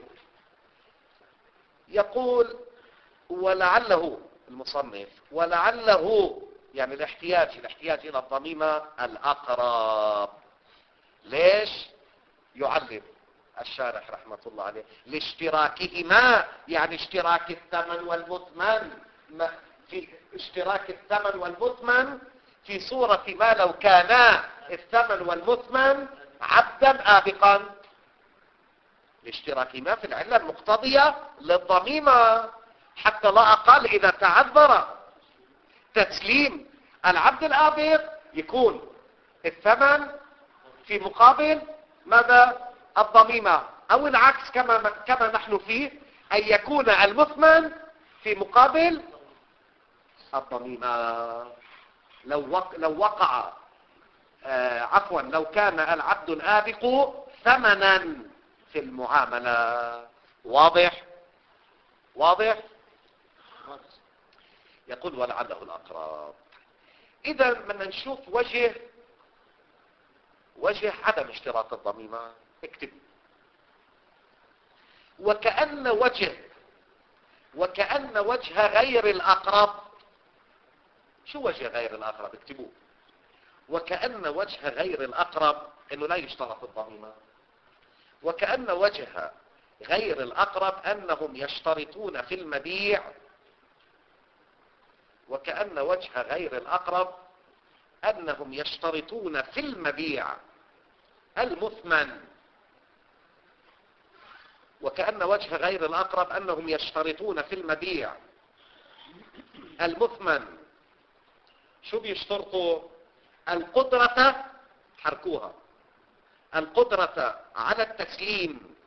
يقول ولعله المصنف ولعله يعني الاحتياج الاحتياج إلى الضميمة الأقرب. ليش؟ يعلم الشارح رحمة الله عليه لاشتراكهما، يعني اشتراك الثمن والمثمن في اشتراك الثمن والمثمن في صورة ما لو كانا الثمن والمثمن عبدا آبقا، لاشتراكهما في العلة المقتضية للضميمة، حتى لا أقل إذا تعذر تسليم العبد الآبق يكون الثمن في مقابل ماذا؟ الضميمة، أو العكس كما كما نحن فيه، أن يكون المثمن في مقابل الضميمة. لو وق... لو وقع آه عفوا لو كان العبد الآبق ثمنا في المعاملة. واضح؟ واضح؟ يقول ولعله الأقرب. إذا بدنا نشوف وجه وجه عدم اشتراط الضميمة. اكتب وكأن وجه وكأن وجه غير الأقرب. شو وجه غير الأقرب؟ اكتبوه. وكأن وجه غير الأقرب انه لا يشترط الضميمة. وكأن وجه غير الأقرب أنهم يشترطون في المبيع وكأن وجه غير الأقرب أنهم يشترطون في المبيع المثمن وكأن وجه غير الأقرب أنهم يشترطون في المبيع المثمن. شو بيشترطوا؟ القدرة، حركوها، القدرة على التسليم،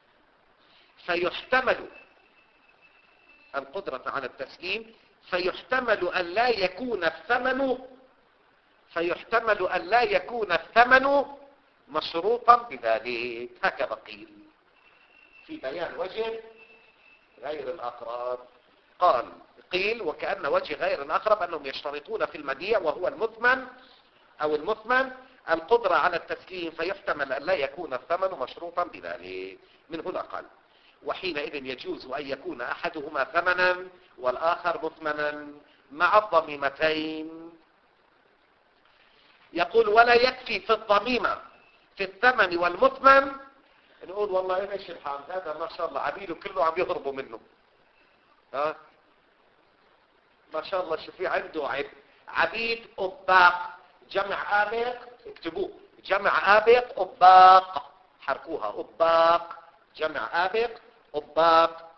فيحتمل القدرة على التسليم فيحتمل أن لا يكون الثمن فيحتمل أن لا يكون الثمن مشروطا بذلك. هكذا قيل في بيان وجه غير الأقرب. قال قيل وكأن وجه غير الأقرب أنهم يشترطون في المبيع وهو المثمن أو المثمن القدرة على التسليم، فيحتمل أن لا يكون الثمن مشروطا بذلك. من هنا قال وحينئذ يجوز أن يكون أحدهما ثمنا والآخر مثمنا مع الضميمتين. يقول ولا يكفي في الضميمة في الثمن والمثمن نقول والله ايش الحال هذا ما شاء الله عبيده كله عم يهربوا منه. ها ما شاء الله شو في عنده عب عبيد أباق، جمع آبق، اكتبوه جمع آبق أباق، حركوها أباق جمع آبق أباق.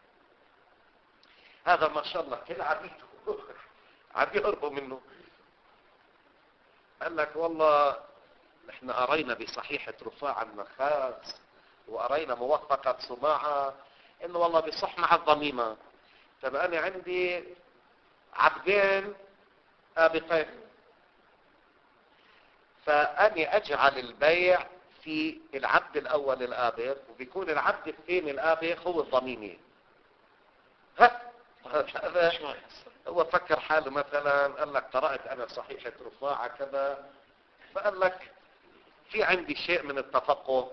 هذا ما شاء الله كل عبيده عم يهربوا منه. قال لك والله نحن قرينا بصحيحة رفاعة النخاس وقرينا موثقة صماعة انه والله بصح مع الضميمة. طب انا عندي عبدين آبقين، فاني اجعل البيع في العبد الاول الآبق وبيكون العبد الثاني الآبق هو الضميمي. ها هذا هو فكر حاله مثلا قال لك قرأت انا صحيحة رفاعة كذا، فقال لك في عندي شيء من التفقه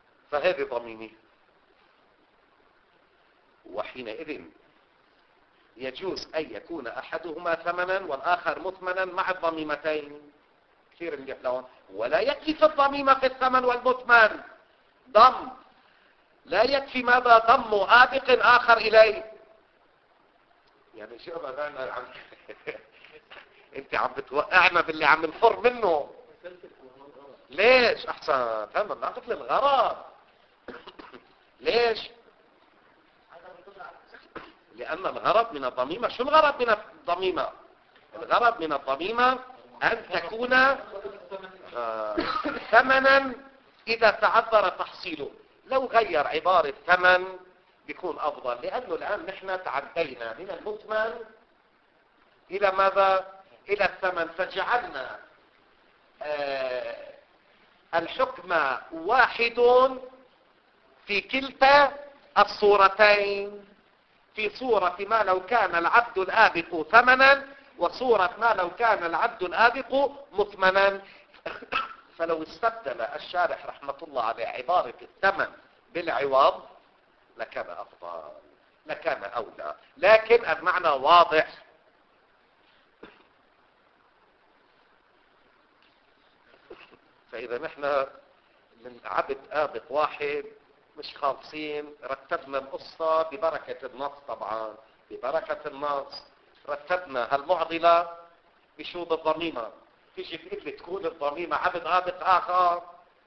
فهذه ضميمي. وحينئذ يجوز أن يكون أحدهما ثمنا والآخر مثمنا مع الضميمتين. كثير منيح لون. ولا يكفي في الضميمة في الثمن والمثمن ضم، لا يكفي ماذا ضم آبق آخر إليه. يعني شو بدنا عم انت عم بتوقعنا باللي عم نفر منه. ليش؟ احسن تمام ناخذ للغرض. ليش؟ لأن الغرض من الضميمة، شو الغرض من الضميمة؟ الغرض من الضميمة أن تكون آه ثمنا إذا تعذر تحصيله. لو غير عبارة ثمن بيكون أفضل، لأنه الآن نحن تعدينا من المثمن إلى ماذا؟ إلى الثمن، فجعلنا آه الحكم واحد في كلتا الصورتين، في صورة ما لو كان العبد الآبق ثمنا وصورة ما لو كان العبد الآبق مثمنا. فلو استبدل الشارح رحمة الله عليه عبارة الثمن بالعوض لكان أفضل، لكان أولى، لكن المعنى واضح. فإذا نحن من عبد آبق واحد مش خالصين، رتبنا القصة ببركة النص، طبعا ببركة النص رتبنا المعضلة بشوط الضميمة. تيجي تقول لي تكون الضميمة عبد آبق آخر.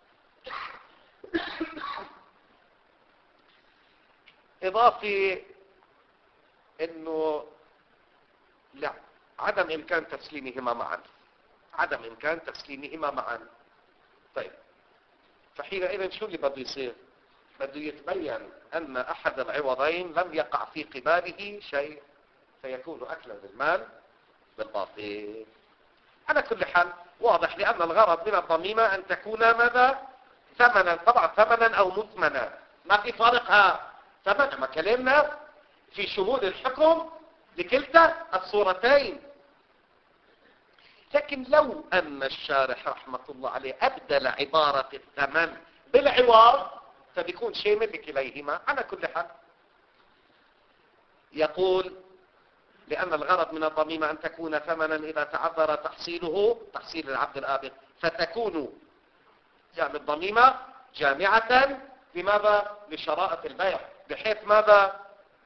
إضافي إنه لا، عدم إمكان تسليمهما معا، عدم إمكان تسليمهما معا. طيب، فحينئذ شو اللي بده يصير؟ بده يتبين أن أحد العوضين لم يقع في قباله شيء، فيكون أكلا للمال بالباطل. على كل حال واضح، لأن الغرض من الضميمة أن تكون ماذا؟ ثمنا، طبعا ثمنا أو مثمنا، ما في فارقها. ثمن ما كلمنا في شمول الحكم لكلتا الصورتين. لكن لو أن الشارح رحمة الله عليه أبدل عبارة الثمن بالعوض فبيكون شيء من كليهما. على كل حال يقول لأن الغرض من الضميمة أن تكون ثمنا إذا تعذر تحصيله، تحصيل العبد الآبق، فتكون يعني الضميمة جامعة لماذا؟ لشرائط البيع، بحيث ماذا؟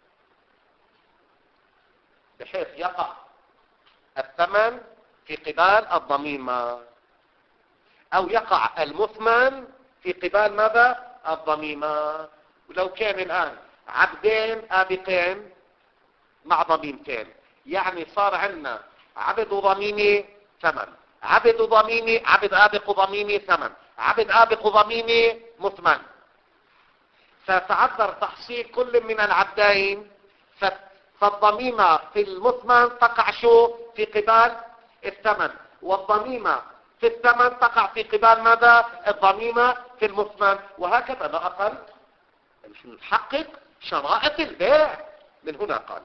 بحيث يقع الثمن في قبال الضميمة، أو يقع المثمن في قبال ماذا؟ الضميمة. ولو كان الآن عبدين آبقين مع ضميمتين، يعني صار عندنا عبد ضميمي ثمن، عبد ضميمي، عبد آبق ضميمي ثمن، عبد آبق ضميمي مثمن، فتعذر تحصيل كل من العبدين، فالضميمة في المثمن تقع شو؟ في قبال الثمن، والضميمة في الثمن تقع في قبال ماذا؟ الضميمة في المثمن، وهكذا. لا أقل نحقق شرائط البيع. من هنا قال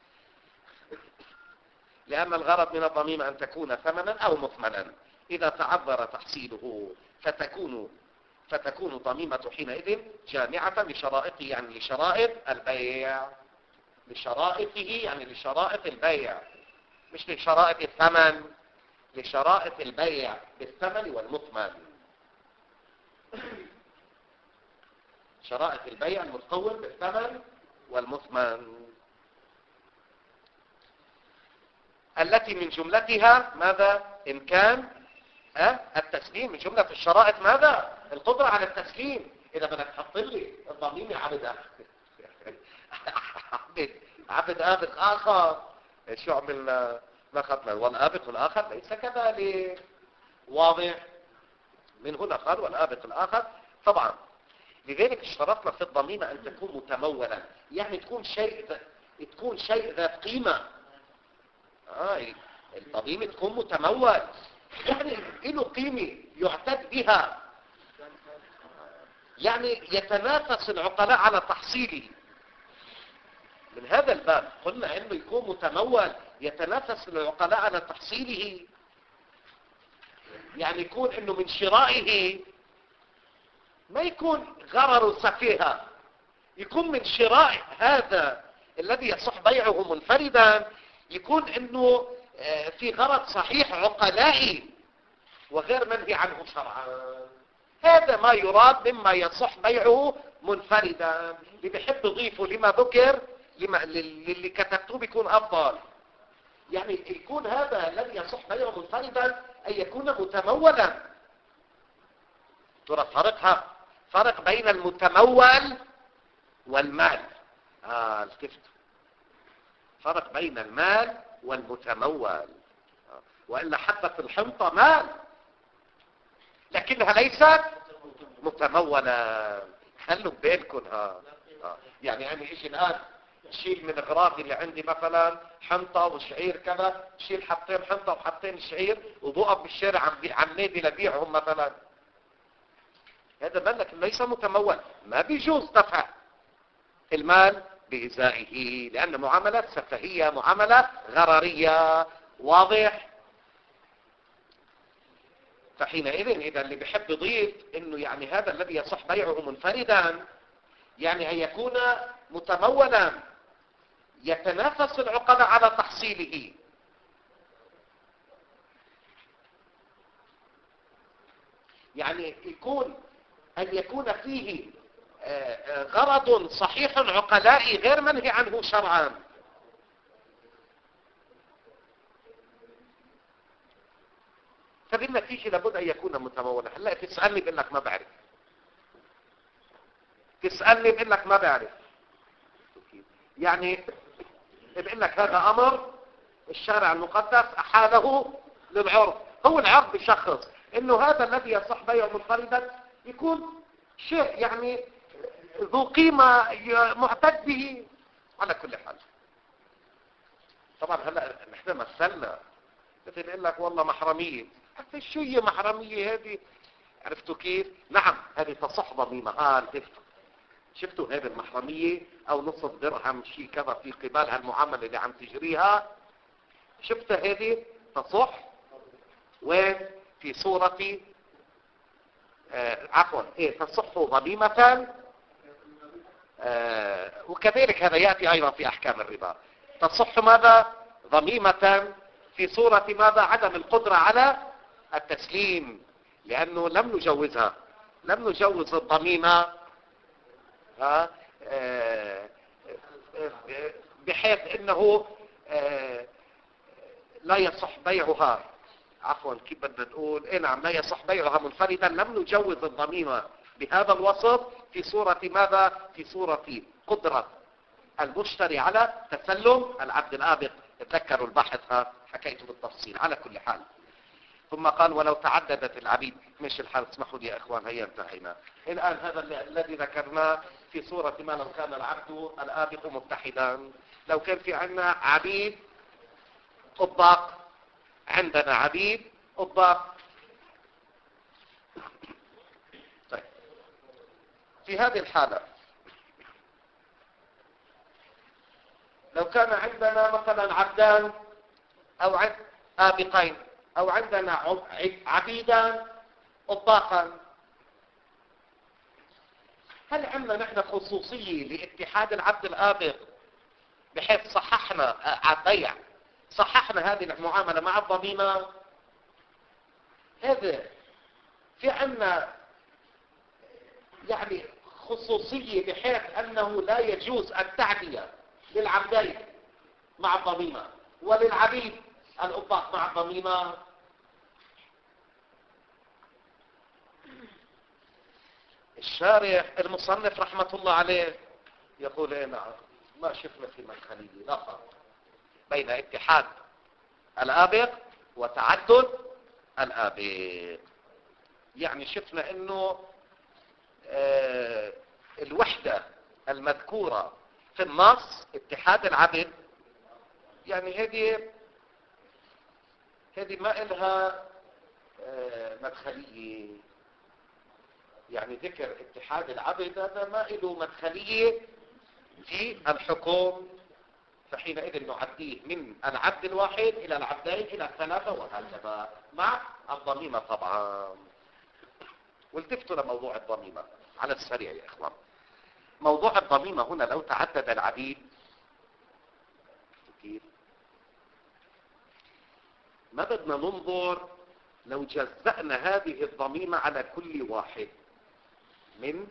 لأن الغرض من الضميمة أن تكون ثمنا أو مثمنا إذا تعذر تحصيله، فتكون فتكون الضميمة حينئذ جامعة لشرائطه، يعني لشرائط البيع، لشرائطه يعني لشرائط البيع، مش لشرائط الثمن، لشرائط البيع بالثمن والمثمن. شرائط البيع المتقوم بالثمن والمثمن التي من جملتها ماذا؟ إمكان أه؟ التسليم. من جملة الشرائط ماذا؟ القدرة على التسليم. إذا بدك تحط لي الضميمة عبد عبد عبد آبق آخر، شو عملنا؟ ما خدنا والآبق الآخر ليس كذلك. واضح؟ من هنا قال والآبق الآخر. طبعا لذلك اشترطنا في الضميمة أن تكون متمولا، يعني تكون شيء تكون شيء ذات قيمة. آه الضميمة تكون متمول، يعني له قيمة يعتد بها، يعني يتنافس العقلاء على تحصيله. من هذا الباب قلنا انه يكون متمول يتنافس العقلاء على تحصيله، يعني يكون انه من شرائه ما يكون غرر سفيهة، يكون من شراء هذا الذي يصح بيعه منفردا يكون انه في غرض صحيح عقلائي وغير منهي عنه شرعا. هذا ما يراد مما يصح بيعه منفردا. اللي بيحب يضيفه لما ذكر لما للي كتبتوه بيكون افضل. يعني يكون هذا الذي يصح بيعه منفردا ان يكون متمولا. ترى فرقها فرق بين المتمول والمال. اه التفت فرق بين المال والمتمول. آه. والا حبة الحنطة مال لكنها ليست متمولة. خلوا ببالكم ها. آه. يعني انا ايش الان شيل من اغراضي اللي عندي مثلا حنطة وشعير كذا، شيل حطين حنطة وحطين شعير وبوقف بالشارع عم عم نادي لبيعهم مثلا. هذا مال لكن ليس متمول. ما بيجوز دفع المال بإزائه لأن معاملة سفهية، معاملة غررية. واضح؟ فحينئذ إذا اللي بيحب يضيف إنه يعني هذا الذي يصح بيعه منفردا يعني أن يكون متمولا يتنافس العقلاء على تحصيله. يعني يكون أن يكون فيه غرض صحيح عقلائي غير منهي عنه شرعا. فبالنتيجة لابد أن يكون متمولا. هلا تسألني بقول لك ما بعرف، تسألني بقول لك ما بعرف. يعني بقول لك هذا أمر الشارع المقدس أحاله للعرف. هو العرف بشخص إنه هذا الذي يصح بيعه منفردا يكون شيء يعني ذو قيمة معتد به على كل حال. طبعا هلا نحن مثلنا مثل يقول لك والله محرمية. حتى شو هي محرمية هذه؟ عرفتوا كيف؟ نعم هذه تصح ضميمة. اه عرفتوا شفتوا هذه المحرمية او نصف درهم شيء كذا في قبال هالمعاملة اللي عم تجريها. شفتها هذه تصح وين؟ في صورة آه عفوا ايه تصح ضميمة. آه وكذلك هذا يأتي ايضا في احكام الربا. تصح ماذا؟ ضميمة في صورة ماذا؟ عدم القدرة على التسليم لانه لم نجوزها. لم نجوز الضميمة آه آه بحيث انه آه لا يصح بيعها. عفوا كيف بدنا نقول؟ اي نعم لا يصح بيعها منفردا. لم نجوز الضميمة بهذا الوصف في صورة ماذا؟ في صورة قدرة المشتري على تسلم العبد الآبق. تذكروا البحث ها حكيته بالتفصيل. على كل حال ثم قال ولو تعددت العبيد. مش الحال اسمحوا لي يا اخوان هيا انتهينا الان. هذا الذي ذكرناه في صورة ما لو كان العبد الآبق متحدا. لو كان في عندنا عبيد طباق، عندنا عبيد طباق. طيب في هذه الحالة لو كان عندنا مثلا عبدان او عبد آبقين او عندنا عبيدان طباقا، هل عندنا نحن خصوصية لاتحاد العبد الآبق بحيث صححنا البيع صححنا هذه المعاملة مع الضميمة؟ هذا في عندنا يعني خصوصية بحيث أنه لا يجوز التعدية للعبدين مع الضميمة وللعبيد الأطباق مع الضميمة. الشارع المصنف رحمة الله عليه يقول ايه نعم ما شفنا في مدخلية لا فرق بين اتحاد الآبق وتعدد الآبق. يعني شفنا انه اه الوحدة المذكورة في النص اتحاد العبد يعني هذه هذه ما إلها اه مدخلية. يعني ذكر اتحاد العبد هذا ما له مدخلية في الحكم. فحينئذ نعديه من العبد الواحد إلى العبدين إلى الثلاثة وهكذا مع الضميمة طبعا. والتفتوا لموضوع الضميمة على السريع يا إخوان. موضوع الضميمة هنا لو تعدد العبيد ما بدنا ننظر لو جزأنا هذه الضميمة على كل واحد من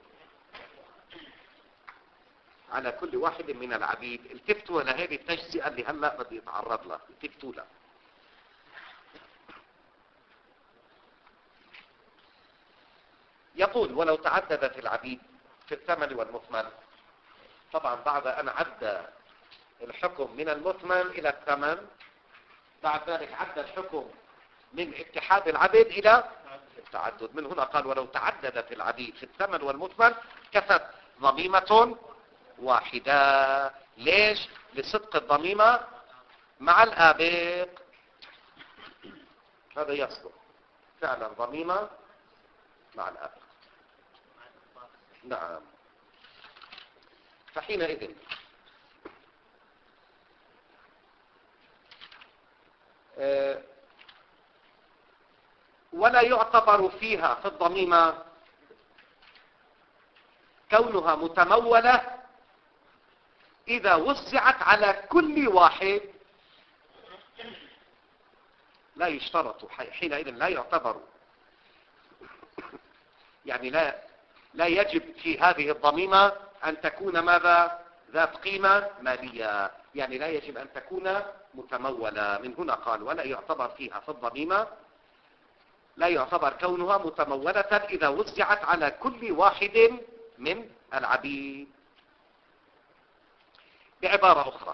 على كل واحد من العبيد. التفتوا لهذه التجزئة اللي هلأ بدي اتعرض لها، التفتوا لها. يقول ولو تعددت العبيد في الثمن والمثمن. طبعا بعد أن عد الحكم من المثمن إلى الثمن، بعد ذلك عد الحكم من اتحاد العبيد إلى التعدد. من هنا قال ولو تعددت العبيد في الثمن والمثمن كفت ضميمة واحدة. ليش؟ لصدق الضميمة مع الآبق. هذا يصدق فعلا ضميمة مع الآبق. نعم. فحينئذ أه ولا يعتبر فيها في الضميمة كونها متمولة إذا وزعت على كل واحد. لا يشترط حينئذ، لا يعتبر، يعني لا لا يجب في هذه الضميمة أن تكون ماذا؟ ذات قيمة مالية، يعني لا يجب أن تكون متمولة. من هنا قال ولا يعتبر فيها في الضميمة، لا يعتبر كونها متمولة إذا وزعت على كل واحد من العبيد. بعبارة أخرى،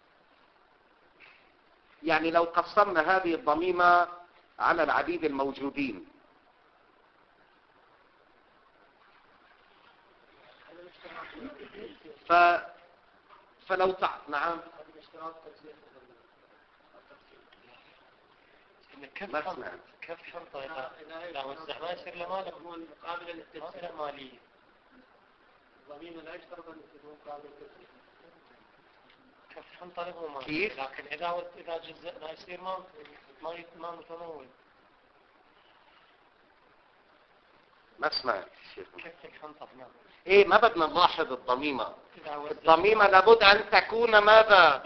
يعني لو قسمنا هذه الضميمة على العبيد الموجودين، ف فلو تع... نعم كيف حنطة كيف حنطة إذا لا وزع ما يصير له مالك هو مقابل الاستثمار المالية. الضميمة لا يشترط أن تكون مقابل الاستثمار. كيف حنطة له مال، كيف؟ لكن إذا إذا جزء لا يصير ما ما ما متمول. ما سمعت شيخ. كيف الحنطة هنا؟ ايه ما بدنا نلاحظ الضميمة. الضميمة لابد ان تكون ماذا؟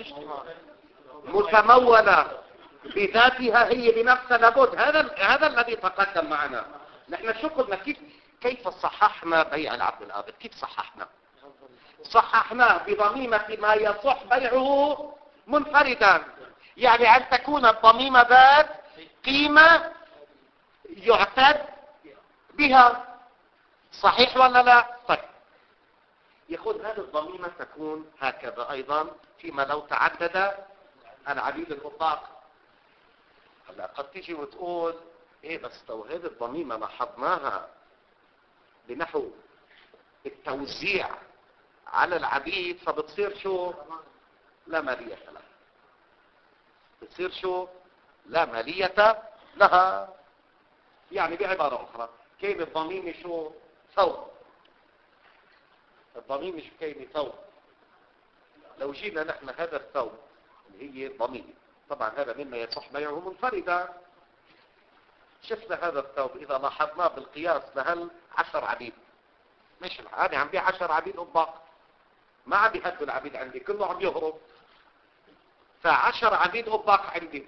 متمولة بذاتها هي بنفسها، لابد. هذا هذا الذي تقدم معنا. نحن شو قلنا؟ كيف كيف صححنا بيع العبد الآبق؟ كيف صححنا؟ صححناه بضميمة ما يصح بيعه منفردا، يعني ان تكون الضميمة ذات قيمة يعتد بها. صحيح ولا لا؟ طيب، يقول هذه الضميمة تكون هكذا أيضا فيما لو تعدد العبيد الأطلاق. هلا قد تيجي وتقول ايه بس لو هذه الضميمة لاحظناها بنحو التوزيع على العبيد فبتصير شو؟ لا مالية لها. بتصير شو؟ لا مالية لها. يعني بعبارة أخرى، كلمة الضميمة شو؟ ثوب. الضميمة شو كلمة ثوب؟ لو جينا نحن هذا الثوب اللي هي ضميمة، طبعا هذا مما يصح بيعه منفردا. شفنا هذا الثوب إذا لاحظناه بالقياس لهل عشر عبيد، مش أنا عم بيع عشر عبيد أطباق، ما عم بيهدوا العبيد عندي، كله عم يهرب، فعشر عبيد أطباق عندي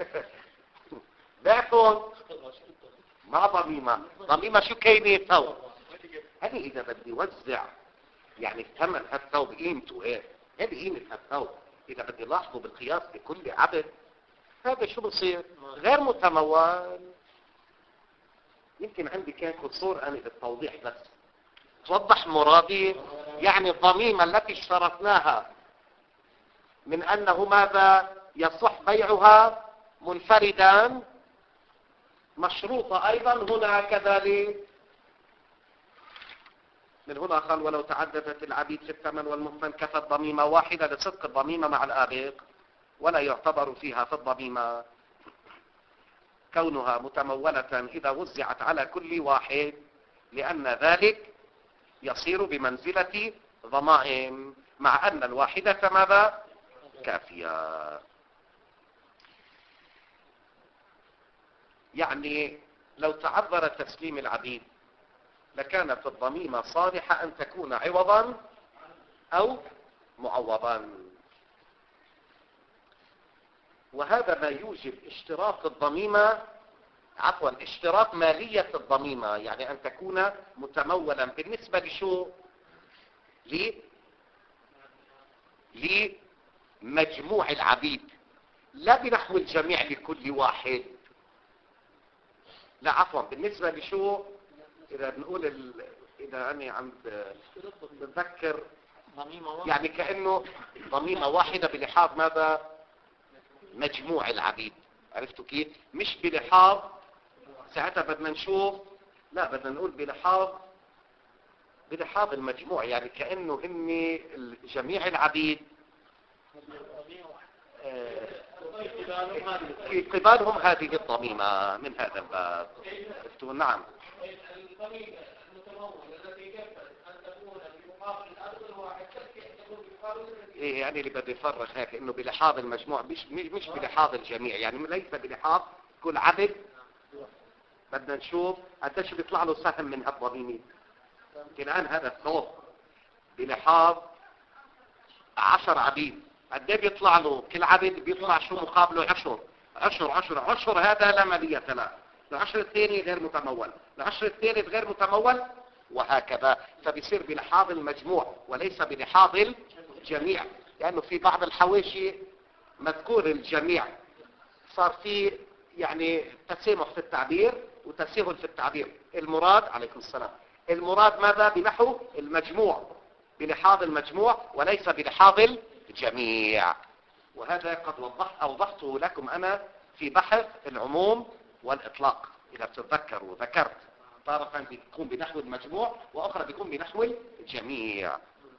بعتهم ما ضميمة. ضميمة شو كلمة ثوب؟ هذه إذا بدي وزع يعني الثمن هالثوب قيمته ايه؟ هذه قيمة هالثوب إذا بدي لاحظه بالقياس بكل عبد، هذا شو بصير؟ غير متمول. يمكن عندي كان قصور أنا بالتوضيح بس توضح مرادي. يعني الضميمة التي اشترطناها من أنه ماذا يصح بيعها منفردا مشروطة أيضا هنا كذلك. من هنا قال ولو تعددت العبيد في الثمن والمثمن كفت ضميمة واحدة لصدق الضميمة مع الآبق، ولا يعتبر فيها في الضميمة كونها متمولة إذا وزعت على كل واحد، لأن ذلك يصير بمنزلة ضمائم مع أن الواحدة ماذا؟ كافية. يعني لو تعذر تسليم العبيد لكانت الضميمة صالحة أن تكون عوضا أو معوضا. وهذا ما يوجب اشتراط الضميمة، عفوا اشتراط مالية الضميمة، يعني أن تكون متمولا بالنسبة لشو؟ لي لمجموع العبيد، لا بنحو الجميع لكل واحد، لا عفوا بالنسبة لشو؟ إذا بنقول ال... إذا أنا عم بتذكر يعني كأنه ضميمة واحدة بلحاظ ماذا؟ مجموع العبيد. عرفتوا كيف؟ مش بلحاظ، ساعتها بدنا نشوف، لا بدنا نقول بلحاظ بلحاظ المجموع، يعني كأنه هم جميع العبيد في قبالهم هذه الضميمة من هذا الباب. عرفتوا؟ نعم. الضميمة المتمولة التي يجب أن تكون بمقابل الأرض الواحد تكون بمقابل إيه يعني اللي بدي يفرق هيك انه بلحاظ المجموع، مش مش بلحاظ الجميع، يعني ليس بلحاظ كل عبد. بدنا نشوف قديش بيطلع له سهم من هالضميمة. الآن هذا الثوب بلحاظ عشر عبيد، قد ايه بيطلع له كل عبد؟ بيطلع شو مقابله؟ عشر عشر عشر عشر. هذا لا مالية له. العشر الثاني غير متمول، العشر الثالث غير متمول، وهكذا. فبيصير بلحاظ المجموع وليس بلحاظ الجميع، لأنه في بعض الحواشي مذكور الجميع، صار في يعني تسامح في التعبير وتساهل في التعبير. المراد عليكم السلام، المراد ماذا؟ بنحو المجموع، بلحاظ المجموع وليس بلحاظ الجميع. وهذا قد وضحت أوضحته لكم أنا في بحث العموم والإطلاق، إذا بتتذكروا ذكرت طرفا بيكون بنحو المجموع وأخرى بيكون بنحو الجميع.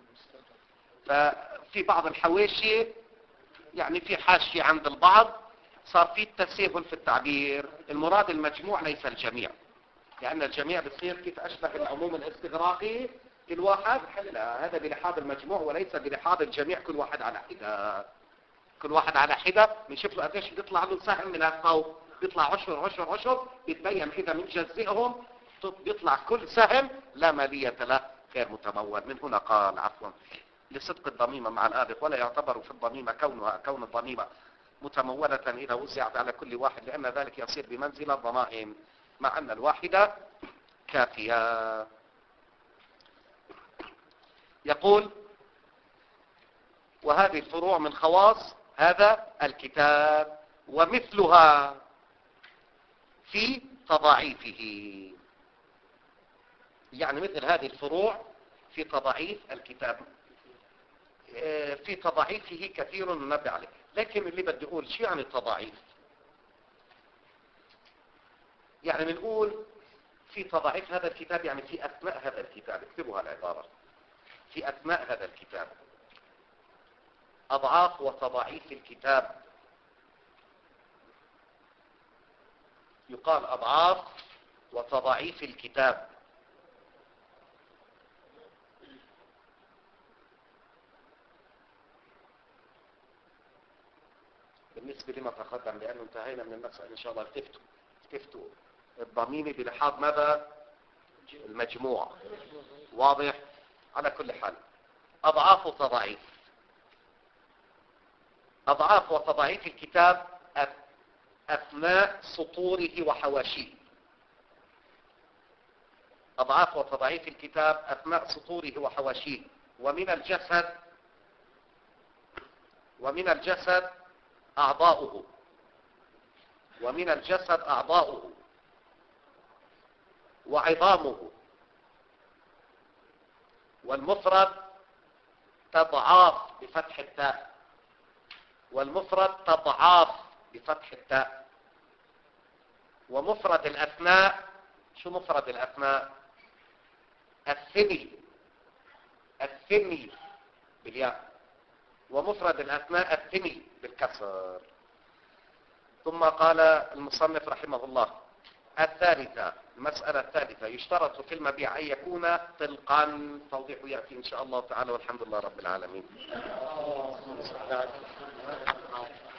ففي بعض الحواشي يعني في حاشية عند البعض صار في التساهل في التعبير، المراد المجموع ليس الجميع، لأن الجميع بصير كيف أشبه العموم الاستغراقي كل واحد، لا هذا بلحاظ المجموع وليس بلحاظ الجميع، كل واحد على حدة، كل واحد على حدة. بنشوف له قديش بيطلع له سهم من الثوب، بيطلع عشر عشر عشر، بيتبين إذا بنجزئهم بيطلع كل سهم لا مالية له غير متمول. من هنا قال عفوا لصدق الضميمة مع الآبق، ولا يعتبر في الضميمة كونها كون الضميمة متمولة إذا وزعت على كل واحد، لأن ذلك يصير بمنزلة ضمائم، مع أن الواحدة كافية. يقول وهذه الفروع من خواص هذا الكتاب ومثلها في تضاعيفه، يعني مثل هذه الفروع في تضاعيف الكتاب، في تضاعيفه كثير ننبه عليه. لكن اللي بدي اقول شو يعني التضاعيف؟ يعني بنقول في تضاعيف هذا الكتاب، يعني في اثناء هذا الكتاب، اكتبوا هالعبارة، في اثناء هذا الكتاب اضعاف وتضاعيف الكتاب. يقال اضعاف وتضاعيف الكتاب. بالنسبة لما تقدم، لأنه انتهينا من المسألة إن شاء الله. التفتوا التفتوا الضميمة بلحاظ ماذا؟ المجموع. واضح؟ على كل حال أضعاف وتضاعيف، أضعاف وتضاعيف الكتاب أثناء سطوره وحواشيه. أضعاف وتضاعيف الكتاب أثناء سطوره وحواشيه. ومن الجسد ومن الجسد أعضاؤه ومن الجسد أعضاؤه وعظامه. والمفرد تضعاف بفتح التاء، والمفرد تضعاف بفتح التاء. ومفرد الأثناء، شو مفرد الأثناء؟ الثني، الثني بالياء، ومفرد الأثناء الثني بالكسر. ثم قال المصنف رحمه الله الثالثة، المسألة الثالثة، يشترط في المبيع أن يكون طلقا. توضيح يأتي إن شاء الله تعالى، والحمد لله رب العالمين.